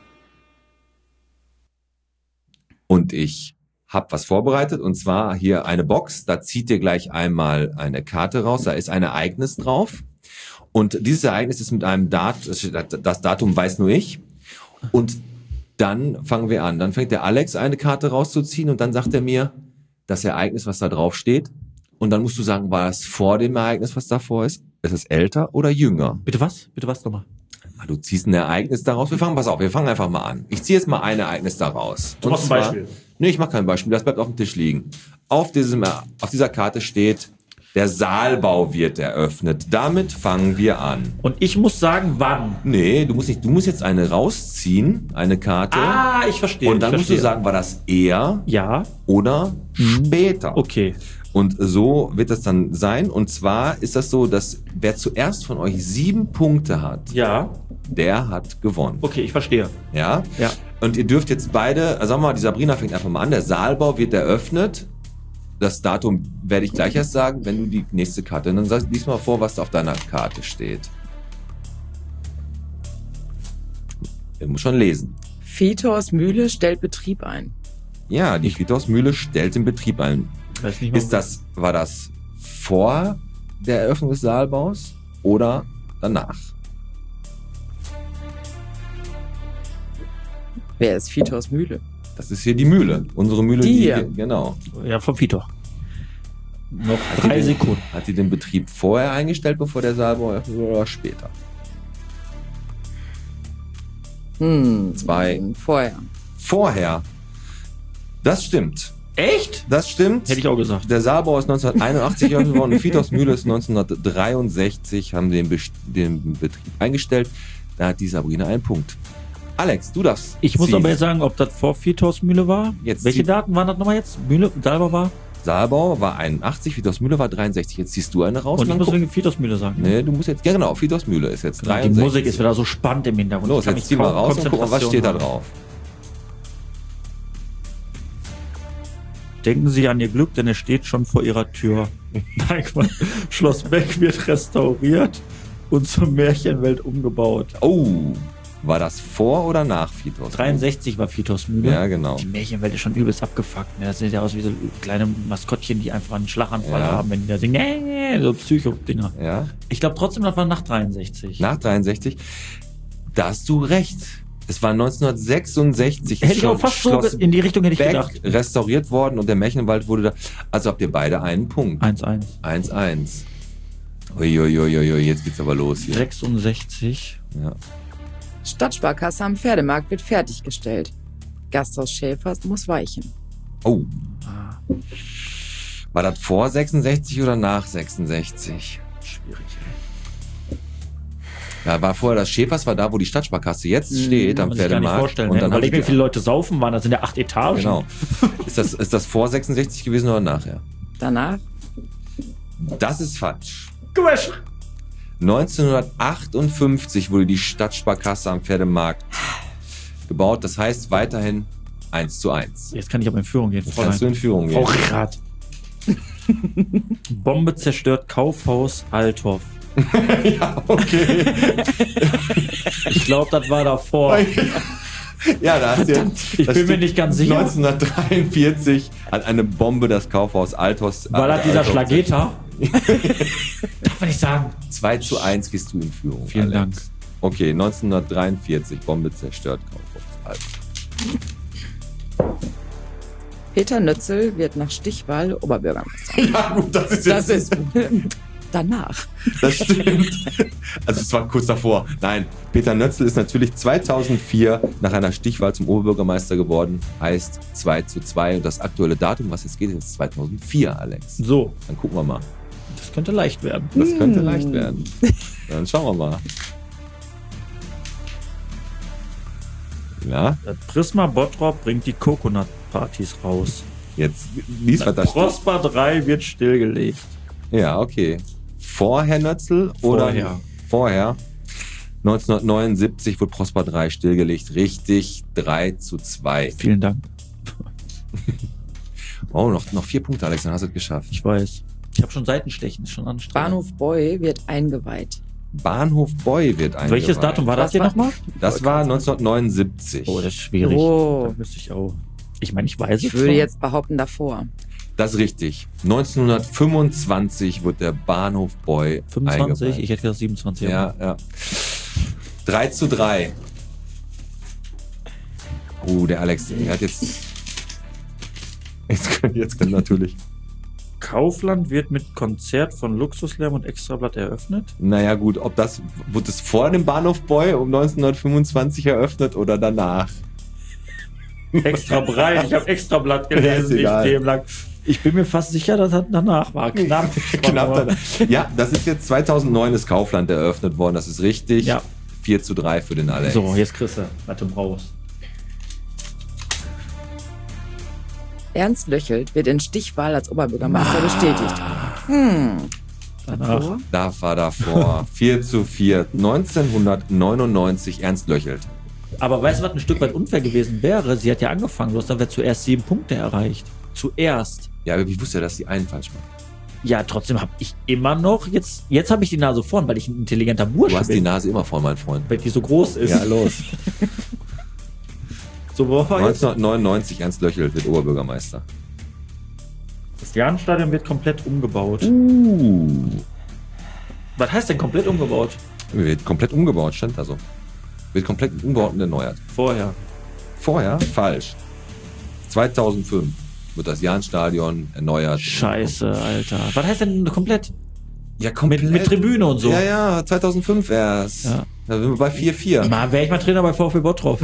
Und ich habe was vorbereitet und zwar hier eine Box. Da zieht ihr gleich einmal eine Karte raus. Da ist ein Ereignis drauf. Und dieses Ereignis ist mit einem Datum, das Datum weiß nur ich. Und dann fangen wir an. Dann fängt der Alex eine Karte rauszuziehen und dann sagt er mir das Ereignis, was da drauf steht. Und dann musst du sagen, war es vor dem Ereignis, was davor ist? Ist es älter oder jünger? Bitte was? Bitte was nochmal? Du ziehst ein Ereignis daraus. Wir fangen, pass auf, wir fangen einfach mal an. Ich ziehe jetzt mal ein Ereignis daraus. Du machst ein zwar- Beispiel. Nee, ich mache kein Beispiel. Das bleibt auf dem Tisch liegen. Auf diesem, auf dieser Karte steht, der Saalbau wird eröffnet. Damit fangen wir an. Und ich muss sagen, wann? Nee, du musst nicht, du musst jetzt eine rausziehen, eine Karte. Ah, ich verstehe. und dann ich musst verstehe. du sagen, war das eher Ja, oder später. okay. Und so wird das dann sein. Und zwar ist das so, dass wer zuerst von euch sieben Punkte hat, Ja, der hat gewonnen. okay, ich verstehe. Ja? Ja. Und ihr dürft jetzt beide, also sagen wir mal, die Sabrina fängt einfach mal an, der Saalbau wird eröffnet. Das Datum werde ich gleich erst sagen, wenn du die nächste Karte, und dann sag, lies mal vor, was auf deiner Karte steht. Du musst schon lesen. Fetors Mühle stellt Betrieb ein. Ja, die Friedhofsmühle stellt den Betrieb ein. Weiß nicht mehr, Ist das, war das vor der Eröffnung des Saalbaus oder danach? Wer ist Fetors Mühle? Das ist hier die Mühle. Unsere Mühle, Die hier? genau. Ja, vom Vitor. Noch Hat die drei den- Sekunden. Hat sie den Betrieb vorher eingestellt, bevor der Saalbau eröffnet wurde, oder später? Hm, Zwei. Vorher. Vorher. Das stimmt. Echt? Das stimmt. Hätte ich auch gesagt. Der Saalbau ist neunzehnhunderteinundachtzig eröffnet worden. Die Friedhofsmühle ist neunzehnhundertdreiundsechzig, haben den, Best- den Betrieb eingestellt. Da hat die Sabrina einen Punkt. Alex, du darfst. Ich muss ziehen. aber jetzt sagen, ob das vor Fitors Mühle war. Jetzt Welche zieh- Daten waren das nochmal jetzt? Mühle, Salber war? Saalbau war einundachtzig, Friedhofsmühle war dreiundsechzig. Jetzt ziehst du eine raus. Und ich dann muss guck- wegen Fitors Mühle sagen. Nee, du musst jetzt, ja genau, Friedhofsmühle ist jetzt Die dreiundsechzig. Musik ist wieder so spannend im Hintergrund. Los, Ich kann jetzt mich zieh mal kaum raus und guck mal, was steht da Konzentration drauf. Denken Sie an Ihr Glück, denn es steht schon vor Ihrer Tür. Nein, Quatsch. Schloss Beck wird restauriert und zur Märchenwelt umgebaut. Oh, War das vor oder nach Vitos? dreiundsechzig war Vitos Mühle. Ja, genau. Die Märchenwelt ist schon übelst abgefuckt. Ne? Das sieht ja aus wie so kleine Maskottchen, die einfach einen Schlaganfall Ja. haben, wenn die da singen. Nee, so Psycho-Dinger. Ja. Ich glaube trotzdem, das war nach dreiundsechzig. Nach dreiundsechzig. Da hast du recht. Es war neunzehnhundertsechsundsechzig. Hätte ich auch Schloss- fast so Schloss in die Richtung hätte ich Beck gedacht. restauriert worden und der Märchenwald wurde da. Also habt ihr beide einen Punkt. eins eins. eins eins. Uiuiuiui, jetzt geht's aber los hier. sechsundsechzig. Ja. Stadtsparkasse am Pferdemarkt wird fertiggestellt. Gasthaus Schäfers muss weichen. Oh. War das vor sechsundsechzig oder nach sechsundsechzig? Schwierig. Ja, war vorher das Schäfers, war da, wo die Stadtsparkasse jetzt steht, am Kann man sich gar nicht Pferdemarkt. vorstellen. Und Ne? dann Weil habe ich ich wie viele Leute saufen waren, das sind ja acht Etagen. Genau. Ist das, ist das vor sechsundsechzig gewesen oder nachher? Danach Das ist falsch. Gewasch. neunzehnhundertachtundfünfzig wurde die Stadtsparkasse am Pferdemarkt gebaut. Das heißt weiterhin eins zu eins. Jetzt kann ich aber in Führung gehen. Jetzt kannst du in Führung Frau gehen. Rath. Bombe zerstört Kaufhaus Althoff. Ja, okay. Ich glaube, das war davor. Ja, da hast du jetzt, Ich das bin mir steht nicht ganz sicher. neunzehnhundertdreiundvierzig hat eine Bombe das Kaufhaus Altos. War das dieser Althoff- Schlageter? Darf man nicht sagen. zwei zu eins gehst du in Führung. Vielen Alex. Dank. Okay, neunzehnhundertdreiundvierzig, Bombe zerstört Kaufhaus Altos. Peter Nötzel wird nach Stichwahl Oberbürgermeister. Ja gut, das ist Das ist danach. Das stimmt. Also es war kurz davor. Nein, Peter Nötzel ist natürlich zweitausendvier nach einer Stichwahl zum Oberbürgermeister geworden. Heißt zwei zu zwei. Und das aktuelle Datum, was jetzt geht, ist zweitausendvier, Alex. So, Dann gucken wir mal. das könnte leicht werden. Das könnte leicht werden. Dann schauen wir mal. Ja, Das Prisma Bottrop bringt die Coconut-Partys raus. jetzt lies was da steht. Prosper drei wird stillgelegt. Ja, okay. Vorher Nötzel oder Vorher. vorher? neunzehnhundertneunundsiebzig wurde Prosper drei stillgelegt. Richtig, drei zu zwei. Vielen Dank. Oh, noch, noch vier Punkte, Alex, dann hast du es geschafft. Ich weiß. Ich habe schon Seitenstechen, ist schon anstrengend. Bahnhof Boy wird eingeweiht. Bahnhof Boy wird eingeweiht. Welches Datum war das Was hier war- nochmal? Das war neunzehnhundertneunundsiebzig. Oh, das ist schwierig. Oh. Da müsste ich auch. Ich meine, ich weiß es Ich würde zwar. jetzt behaupten davor. Das ist richtig. neunzehnhundertfünfundzwanzig wird der Bahnhof Boy fünfundzwanzig, eingeweiht. ich hätte gesagt siebenundzwanzig. Ja, ja. drei zu drei. Oh, der Alex, der hat jetzt... Jetzt, können- jetzt können natürlich... Kaufland wird mit Konzert von Luxuslärm und Extrablatt eröffnet. Naja gut, ob das... Wurde es vor dem Bahnhof Boy um neunzehnhundertfünfundzwanzig eröffnet oder danach? Extra breit, ich habe Extrablatt Ja, ist gelesen, nicht egal. dem lang. Ich bin mir fast sicher, dass das danach war. Knapp. Knapp danach. Ja, das ist jetzt zweitausendneun ist Kaufland eröffnet worden, das ist richtig. Ja. vier zu drei für den Alex. So, jetzt kriegst du, was du brauchst. Ernst Löchelt wird in Stichwahl als Oberbürgermeister bestätigt. Hm. Danach. Da war davor. vier zu vier. neunzehnhundertneunundneunzig Ernst Löchelt. Aber weißt du, was ein Stück weit unfair gewesen wäre? Sie hat ja angefangen, du hast dann zuerst sieben Punkte erreicht. Zuerst. Ja, aber ich wusste ja, dass die einen falsch machen. Ja, trotzdem habe ich immer noch, jetzt, jetzt habe ich die Nase vorn, weil ich ein intelligenter Bursche Du hast die bin. Nase immer voll, mein Freund. Weil die so groß ist. Ja, los. So, wo war jetzt? neunzehnhundertneunundneunzig Ernst Löchelt wird Oberbürgermeister. Das Jahnstadion wird komplett umgebaut. Uh. Was heißt denn komplett umgebaut? Wird komplett umgebaut, stand da so. Wird komplett umgebaut und erneuert. Vorher. Vorher? Falsch. zweitausendfünf wird das Jahnstadion erneuert. Scheiße, Alter. Was heißt denn komplett? Ja, komplett. Mit, mit Tribüne und so. Ja, ja, zweitausendfünf erst. Ja. Da sind wir bei vier vier. Mal wäre ich mal Trainer bei VfB Bottrop.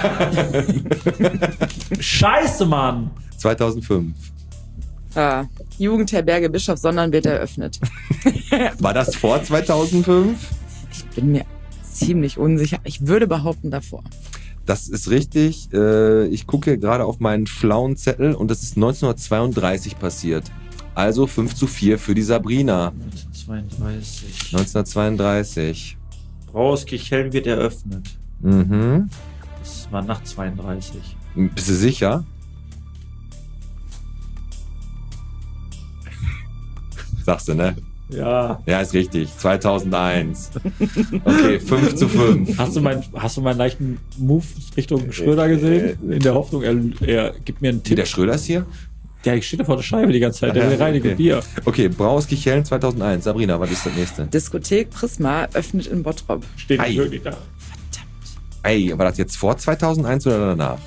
Scheiße, Mann. zweitausendfünf. Ah, Jugendherberge Bischof Sondern wird eröffnet. War das vor zweitausendfünf? Ich bin mir ziemlich unsicher. Ich würde behaupten davor. Das ist richtig. Äh, Ich gucke gerade auf meinen schlauen Zettel und das ist neunzehnhundertzweiunddreißig passiert. Also fünf zu vier für die Sabrina. neunzehnhundertzweiunddreißig. neunzehnhundertzweiunddreißig. Braueskirchhelm wird eröffnet. Mhm. Das war nach zweiunddreißig. Bist du sicher? Sagst du, ne? Ja. Ja, ist richtig. zweitausendeins. Okay, fünf zu fünf. Hast du, mein, hast du meinen leichten Move Richtung Schröder gesehen? In der Hoffnung, er, er gibt mir einen Wie, Tipp. der Schröder ist hier? Der ich steht da vor der Scheibe die ganze Zeit. Der Ah, will reinige okay. Bier. Okay, Brauhaus Kichellen zweitausendeins. Sabrina, was ist das nächste? Diskothek Prisma öffnet in Bottrop. Steht Ei. nicht wirklich da. Ey, war das jetzt vor zweitausendeins oder danach?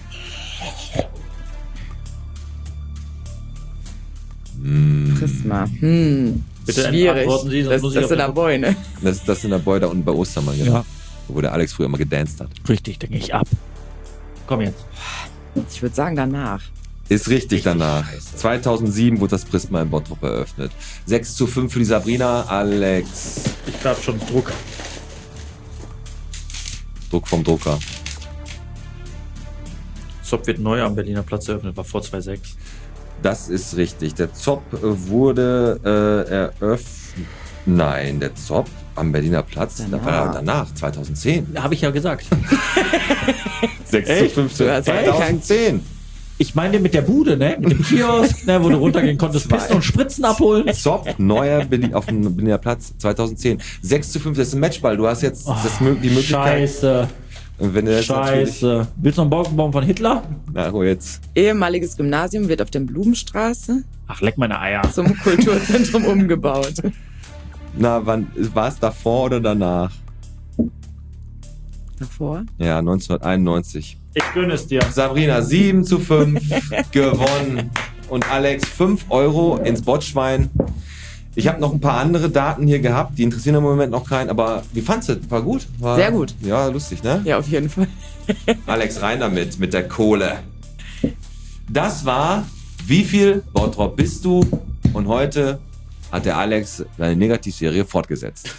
Prisma. Hm. Bitte Schwierig. antworten Sie, sonst das muss ich das auf ist in den- der Beune. Das ist das in der Boy da unten bei Ostermann, genau. Ja. Wo der Alex früher immer gedanced hat. Richtig, denke ich ab. Komm jetzt. Ich würde sagen danach. Ist richtig danach. zweitausendsieben wurde das Prisma in Bottrop eröffnet. sechs zu fünf für die Sabrina. Alex. Ich glaube schon Druck. Druck vom Drucker. Zop wird neu am Berliner Platz eröffnet, war vor zwei Komma sechs. Das ist richtig. Der Zop äh, wurde äh, eröffnet. Nein, der Zop am Berliner Platz. Da Danach. war er danach, zweitausendzehn. Habe ich ja gesagt. sechs zu Echt? fünf Du hast ja zweitausendzehn. Ich meine mit der Bude, ne? Mit dem Kiosk, ne? Wo du runtergehen konntest, Pisten und Spritzen abholen. Zop, neuer Berlin, auf dem Berliner Platz zweitauszehn. sechs zu fünf, das ist ein Matchball. Du hast jetzt das, mö- die Möglichkeit. Scheiße, Und wenn du das natürlich. scheiße. Willst du noch einen Baum von Hitler? Na, oh, jetzt. Ehemaliges Gymnasium wird auf der Blumenstraße Ach, leck meine Eier. zum Kulturzentrum umgebaut. Na, wann war es davor oder danach? Davor? Ja, neunzehnhunderteinundneunzig. Ich gönne es dir. Sabrina, sieben zu fünf gewonnen. Und Alex, fünf Euro ins Botschwein. Ich habe noch ein paar andere Daten hier gehabt, die interessieren im Moment noch keinen, aber wie fandst du? War gut? War, Sehr gut. Ja, lustig, ne? Ja, auf jeden Fall. Alex, rein damit, mit der Kohle. Das war, wie viel Bottrop bist du? Und heute hat der Alex seine Negativserie fortgesetzt.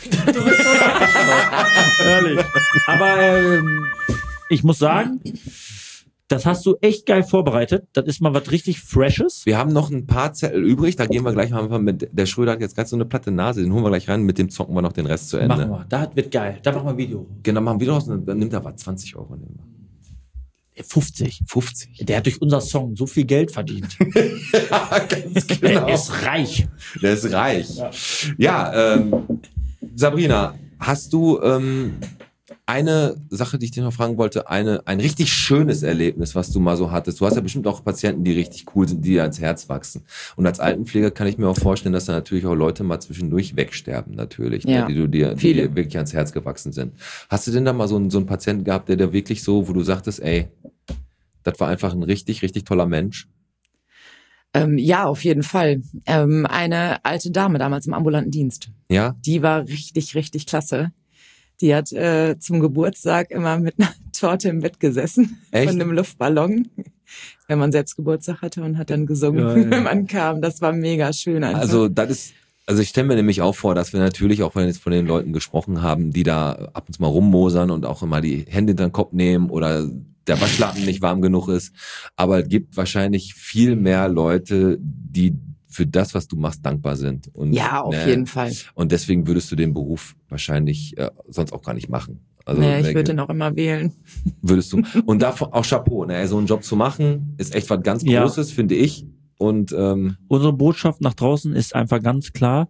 Ehrlich. Aber ähm, ich muss sagen, das hast du echt geil vorbereitet. Das ist mal was richtig Freshes. Wir haben noch ein paar Zettel übrig, da gehen wir gleich mal mit, der Schröder hat jetzt ganz so eine platte Nase, den holen wir gleich rein, mit dem zocken wir noch den Rest zu Ende. Machen wir. Da wird geil. Da machen wir ein Video. Genau, machen wir raus, dann nimmt er was, zwanzig Euro nehmen wir. fünfzig. fünfzig. Der hat durch unser Song so viel Geld verdient. Ja, ganz genau. Der ist reich. Der ist reich. Ja, ähm, Sabrina, hast du ähm, eine Sache, die ich dir noch fragen wollte, eine, ein richtig schönes Erlebnis, was du mal so hattest? Du hast ja bestimmt auch Patienten, die richtig cool sind, die dir ans Herz wachsen. Und als Altenpfleger kann ich mir auch vorstellen, dass da natürlich auch Leute mal zwischendurch wegsterben, natürlich, Ja, ne, die du dir, die viele. dir wirklich ans Herz gewachsen sind. Hast du denn da mal so einen, so einen Patienten gehabt, der da wirklich so, wo du sagtest, ey, das war einfach ein richtig, richtig toller Mensch? Ähm, ja, auf jeden Fall. Ähm, eine alte Dame damals im ambulanten Dienst. Ja? Die war richtig, richtig klasse. Die hat äh, zum Geburtstag immer mit einer Torte im Bett gesessen. Echt? Von einem Luftballon. Wenn man selbst Geburtstag hatte und hat dann gesungen, Geil. wenn man kam. Das war mega schön einfach. Also das ist, also ich stelle mir nämlich auch vor, dass wir natürlich auch, wenn wir jetzt von den Leuten gesprochen haben, die da ab und zu mal rummosern und auch immer die Hände hinter den Kopf nehmen oder der Waschlappen nicht warm genug ist. Aber es gibt wahrscheinlich viel mehr Leute, die für das, was du machst, dankbar sind. Und, ja, auf ne, jeden Fall. Und deswegen würdest du den Beruf wahrscheinlich äh, sonst auch gar nicht machen. Also Nee, ich denke, würde den auch immer wählen. würdest du. Und davon auch Chapeau, ne? So einen Job zu machen, ist echt was ganz Ja. Großes, finde ich. Und ähm, Unsere Botschaft nach draußen ist einfach ganz klar,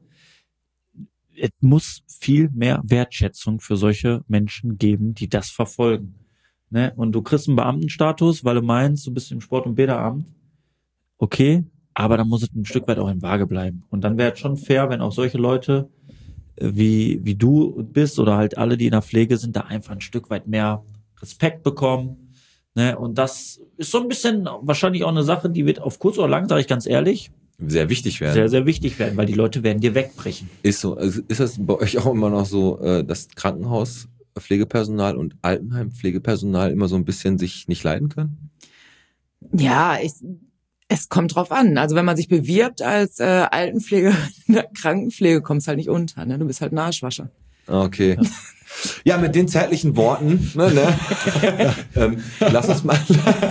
es muss viel mehr Wertschätzung für solche Menschen geben, die das verfolgen. Ne? Und du kriegst einen Beamtenstatus, weil du meinst, du bist im Sport- und Bäderamt. Okay, aber dann muss es ein Stück weit auch in Waage bleiben. Und dann wäre es schon fair, wenn auch solche Leute äh, wie, wie du bist oder halt alle, die in der Pflege sind, da einfach ein Stück weit mehr Respekt bekommen. Ne? Und das ist so ein bisschen wahrscheinlich auch eine Sache, die wird auf kurz oder lang, sage ich ganz ehrlich, sehr wichtig werden. sehr, sehr wichtig werden, weil die Leute werden dir wegbrechen. Ist so. Also ist das bei euch auch immer noch so, äh, dass Krankenhauspflegepersonal und Altenheimpflegepersonal immer so ein bisschen sich nicht leiden können? Ja, ich, es kommt drauf an. Also wenn man sich bewirbt als äh, Altenpflege, in der Krankenpflege, kommst halt nicht unter. Ne? Du bist halt ein Arschwascher. Okay. Ja, mit den zärtlichen Worten, ne, ne? ähm, lass uns mal.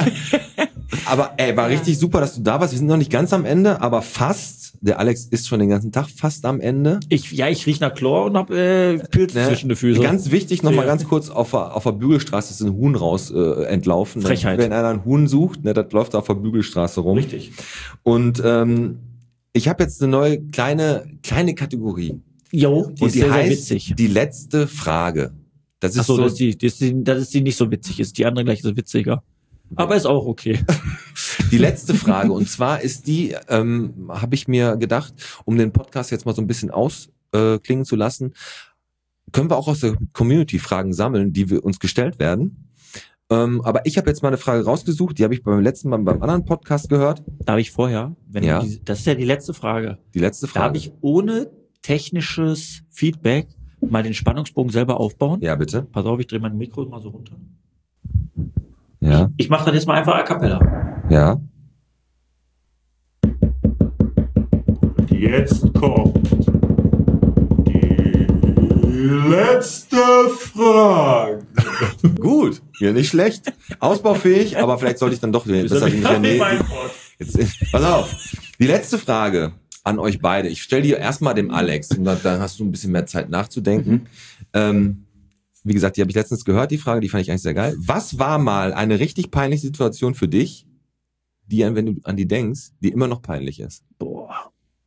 Aber ey, war richtig super, dass du da warst. Wir sind noch nicht ganz am Ende, aber fast. Der Alex ist schon den ganzen Tag fast am Ende. Ich, ja, ich riech nach Chlor und hab äh, Pilze Ne? zwischen den Füßen. Ganz wichtig, noch mal Ja. ganz kurz, auf der, auf der Bügelstraße ist ein Huhn raus äh, entlaufen. Frechheit. Wenn einer ein Huhn sucht, ne, das läuft da auf der Bügelstraße rum. Richtig. Und ähm, ich habe jetzt eine neue kleine kleine Kategorie. Jo, die Und ist die sehr, sehr heißt witzig. die letzte Frage. Das ist Achso, so das, ist die, das, ist die, das ist die nicht so witzig ist. Die andere gleich ist witziger. Aber ist auch okay. die letzte Frage. Und zwar ist die, ähm, habe ich mir gedacht, um den Podcast jetzt mal so ein bisschen ausklingen äh, zu lassen, können wir auch aus der Community Fragen sammeln, die wir uns gestellt werden. Ähm, aber ich habe jetzt mal eine Frage rausgesucht, die habe ich beim letzten Mal beim anderen Podcast gehört. Darf ich vorher? Wenn Ja. du die, das ist ja die letzte Frage. Die letzte Darf Frage. ich ohne technisches Feedback mal den Spannungsbogen selber aufbauen? Ja, bitte. Pass auf, ich drehe mein Mikro mal so runter. Ja, Ich mache das jetzt mal einfach a cappella. ja. Jetzt kommt die letzte Frage. Gut, ja, nicht schlecht. Ausbaufähig, aber vielleicht sollte ich dann doch... Das hatte ich nicht erledigt. Jetzt, pass auf, die letzte Frage an euch beide. Ich stelle die erstmal dem Alex und dann, dann hast du ein bisschen mehr Zeit nachzudenken. Ähm, wie gesagt, die habe ich letztens gehört, die Frage, die fand ich eigentlich sehr geil. Was war mal eine richtig peinliche Situation für dich, die, wenn du an die denkst, die immer noch peinlich ist? Boah.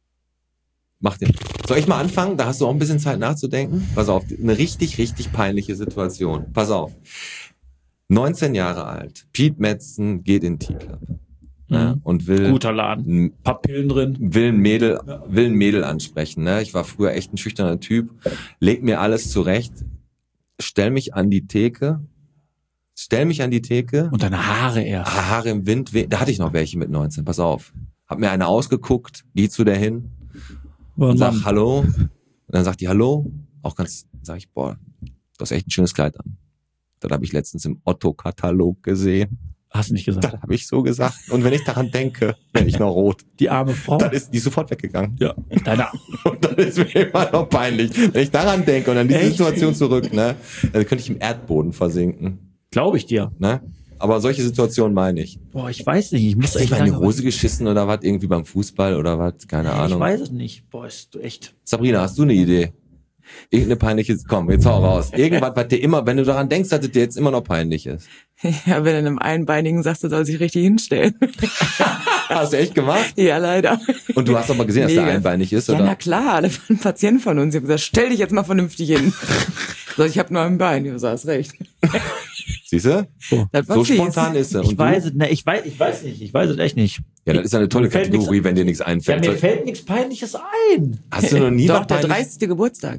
Mach den. Soll ich mal anfangen? Da hast du auch ein bisschen Zeit nachzudenken. Pass auf, eine richtig, richtig peinliche Situation. Pass auf. neunzehn Jahre alt. Pete Metzen geht in T-Club. Ja, und will Guter Laden. Ein paar Pillen drin. will ein Mädel will ein Mädel ansprechen, ne? Ich war früher echt ein schüchterner Typ, leg mir alles zurecht, stell mich an die Theke, stell mich an die Theke, Und deine Haare erst. Haare im Wind, we- da hatte ich noch welche mit neunzehn, pass auf. Hab mir eine ausgeguckt, geh zu der hin und sag hallo, und dann sagt die hallo, auch ganz, sag ich, boah, du hast echt ein schönes Kleid an. Das habe ich letztens im Otto-Katalog gesehen. Hast du nicht gesagt. Das habe ich so gesagt. Und wenn ich daran denke, werde ich noch rot. Die arme Frau. Dann ist die sofort weggegangen. Ja. Deine, Und dann ist mir immer noch peinlich. Wenn ich daran denke und an diese Echt? Situation zurück, ne, dann könnte ich im Erdboden versinken. glaube ich dir. Ne? Aber solche Situationen meine ich. Boah, ich weiß nicht. Ich muss Hast du echt mal in die lange- Hose geschissen oder was? Irgendwie beim Fußball oder was? Keine Ich Ahnung. weiß es nicht. Boah, ist du echt. Sabrina, hast du eine Idee? Irgendeine peinliche, komm, jetzt hau raus. Irgendwas, was dir immer, wenn du daran denkst, dass es dir jetzt immer noch peinlich ist. Ja, wenn du einem Einbeinigen sagst, er soll sich richtig hinstellen. Hast du echt gemacht? Ja, leider. Und du hast aber gesehen, dass der Mega. einbeinig ist, Ja, oder? na klar, das war ein Patient von uns. Ich habe gesagt, stell dich jetzt mal vernünftig hin. So, ich habe nur ein Bein. Ja, so hast recht. Siehst du? Das war So fies. spontan ist er. Ich Und du? weiß es, ne, ich weiß, ich weiß nicht. Ich weiß es echt nicht. Ja, das ist eine tolle Mir fällt Kategorie, nichts- wenn dir nichts Ja, einfällt. mir fällt nichts Peinliches ein. Hast du noch nie Doch, was der Peinliches? dreißigste Geburtstag.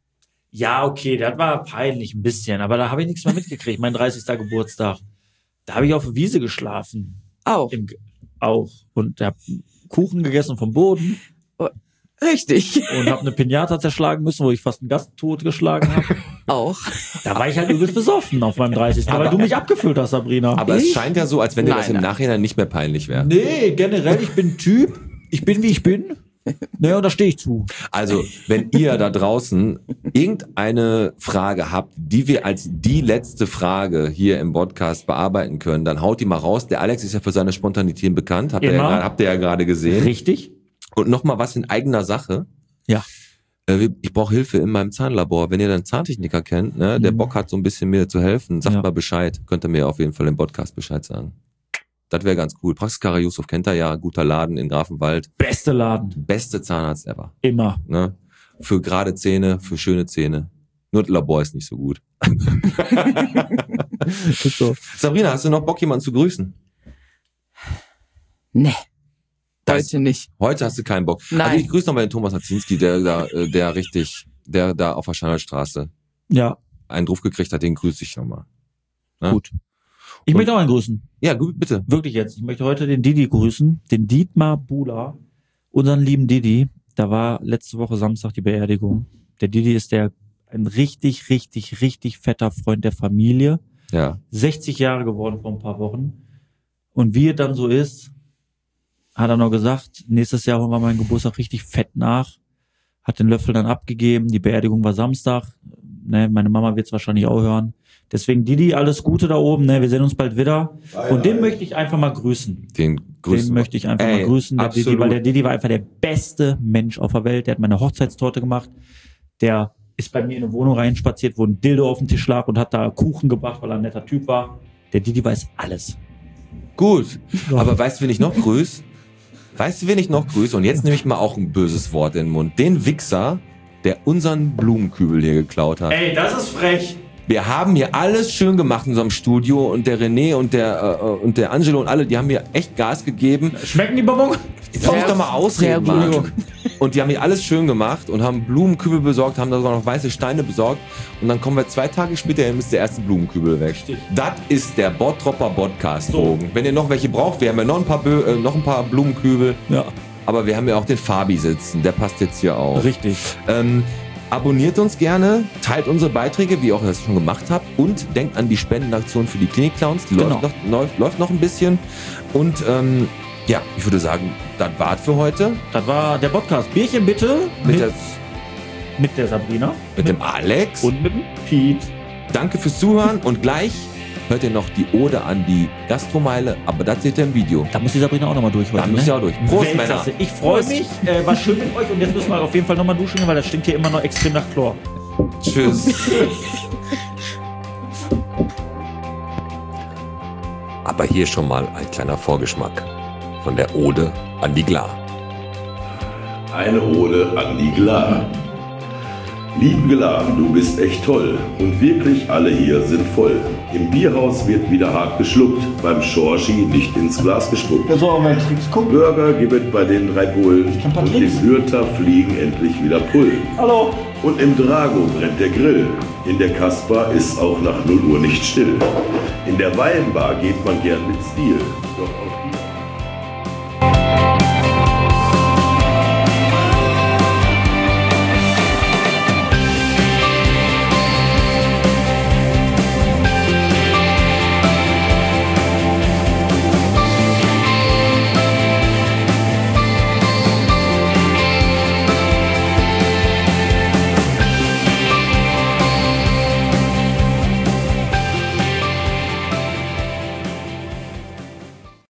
Ja, okay, das war peinlich ein bisschen, aber da habe ich nichts mehr mitgekriegt. Mein dreißigster Geburtstag. Da habe ich auf der Wiese geschlafen. Auch. Im, Ge- auch. Und habe Kuchen gegessen vom Boden Richtig. und habe eine Pinata zerschlagen müssen, wo ich fast einen Gast totgeschlagen habe. Auch. Da war ich halt übelst besoffen auf meinem dreißigsten weil du mich abgefüllt hast, Sabrina. Aber es Ich? scheint ja so, als wenn dir Nein, das im nein. Nachhinein nicht mehr peinlich wäre. Nee, generell, ich bin Typ. Ich bin, wie ich bin. Naja, und da stehe ich zu. Also, wenn ihr da draußen irgendeine Frage habt, die wir als die letzte Frage hier im Podcast bearbeiten können, dann haut die mal raus. Der Alex ist ja für seine Spontanität bekannt, habt ihr ja, Immer. gerade- habt ihr ja gerade gesehen. Richtig? Und nochmal was in eigener Sache. Ja. Äh, wir- Ich brauche Hilfe in meinem Zahnlabor. Wenn ihr einen Zahntechniker kennt, ne, der Mhm. Bock hat, so ein bisschen mir zu helfen, sagt Ja. mal Bescheid. Könnt ihr mir auf jeden Fall im Podcast Bescheid sagen. Das wäre ganz cool. Praxis Karayusuf kennt er ja, guter Laden in Grafenwald. Beste Laden. Beste Zahnarzt ever. Immer. Ne? Für gerade Zähne, für schöne Zähne. Nur das Labor ist nicht so gut. Ist so. Sabrina, hast du noch Bock, jemanden zu grüßen? Nee. Das- Heute nicht. Heute hast du keinen Bock. Nein. Also ich grüße noch mal den Thomas Hazinski, der da, äh, der richtig, der da auf der Schandelstraße Ja, einen drauf gekriegt hat, den grüße ich nochmal. gut. Ich Und- möchte auch einen grüßen. Ja, gut, bitte. Wirklich jetzt. Ich möchte heute den Didi grüßen. Den Dietmar Bula. Unseren lieben Didi. Da war letzte Woche Samstag die Beerdigung. Der Didi ist der, ein richtig, richtig, richtig fetter Freund der Familie. Ja. sechzig Jahre geworden vor ein paar Wochen. Und wie es dann so ist, hat er noch gesagt, nächstes Jahr holen wir meinen Geburtstag richtig fett nach. Hat den Löffel dann abgegeben. Die Beerdigung war Samstag. Ne, meine Mama wird es wahrscheinlich auch hören. Deswegen Didi, alles Gute da oben. Ne, wir sehen uns bald wieder. Und den möchte ich einfach mal grüßen. Den grüßen. Den möchte ich einfach Ey, mal grüßen, der absolut. Didi, weil der Didi war einfach der beste Mensch auf der Welt. Der hat meine Hochzeitstorte gemacht. Der ist bei mir in eine Wohnung reinspaziert, wo ein Dildo auf dem Tisch lag und hat da Kuchen gebracht, weil er ein netter Typ war. Der Didi weiß alles. Gut. Aber weißt du, wen ich noch grüß? Weißt du, wen ich noch grüße? Und jetzt nehme ich mal auch ein böses Wort in den Mund. Den Wichser, der unseren Blumenkübel hier geklaut hat. Ey, das ist frech. Wir haben hier alles schön gemacht in unserem Studio und der René und der, äh, und der Angelo und alle, die haben hier echt Gas gegeben. Schmecken die Bonbons? Jetzt muss ich doch mal ausreden, sehr Mann. gut. Und die haben hier alles schön gemacht und haben Blumenkübel besorgt, haben da sogar noch weiße Steine besorgt. Und dann kommen wir zwei Tage später hin, ist der erste Blumenkübel weg. Richtig. Das ist der Bottropper Podcast-Bogen. Wenn ihr noch welche braucht, wir haben ja noch ein paar, Bö äh, noch ein paar Blumenkübel. Ja. Aber wir haben ja auch den Fabi sitzen, der passt jetzt hier auch. Richtig. Ähm, abonniert uns gerne, teilt unsere Beiträge, wie ihr auch das schon gemacht habt. Und denkt an die Spendenaktion für die Klinik-Clowns. Die Genau. läuft, noch, läuft, läuft noch ein bisschen. Und ähm, ja, ich würde sagen, das war's für heute. Das war der Podcast. Bierchen bitte. Mit, Mit, der, mit der Sabrina. mit dem Alex. Und mit dem Pete. Danke fürs Zuhören. Und gleich hört ihr noch die Ode an die Gastromeile. Aber das seht ihr im Video. Da muss die Sabrina auch nochmal durch heute. Da müsst ihr auch durch. Prost, Männer. Weltklasse. Ich freue mich. Äh, war schön mit euch. Und jetzt müssen wir auf jeden Fall nochmal duschen gehen, weil das stinkt hier immer noch extrem nach Chlor. Tschüss. Aber hier schon mal ein kleiner Vorgeschmack von der Ode an die Glar. Eine Ode an die Glar. Liebe Glar, du bist echt toll und wirklich alle hier sind voll. Im Bierhaus wird wieder hart geschluckt, beim Schorschi nicht ins Glas gespuckt. Ja, so, aber wenn Tricks gucken. Burger gibt es bei den drei Bullen ein paar und Tricks. im Hürter fliegen endlich wieder Pullen. Hallo. Und im Drago brennt der Grill. In der Kasper ist auch nach null Uhr nicht still. In der Weinbar geht man gern mit Stil. Doch auf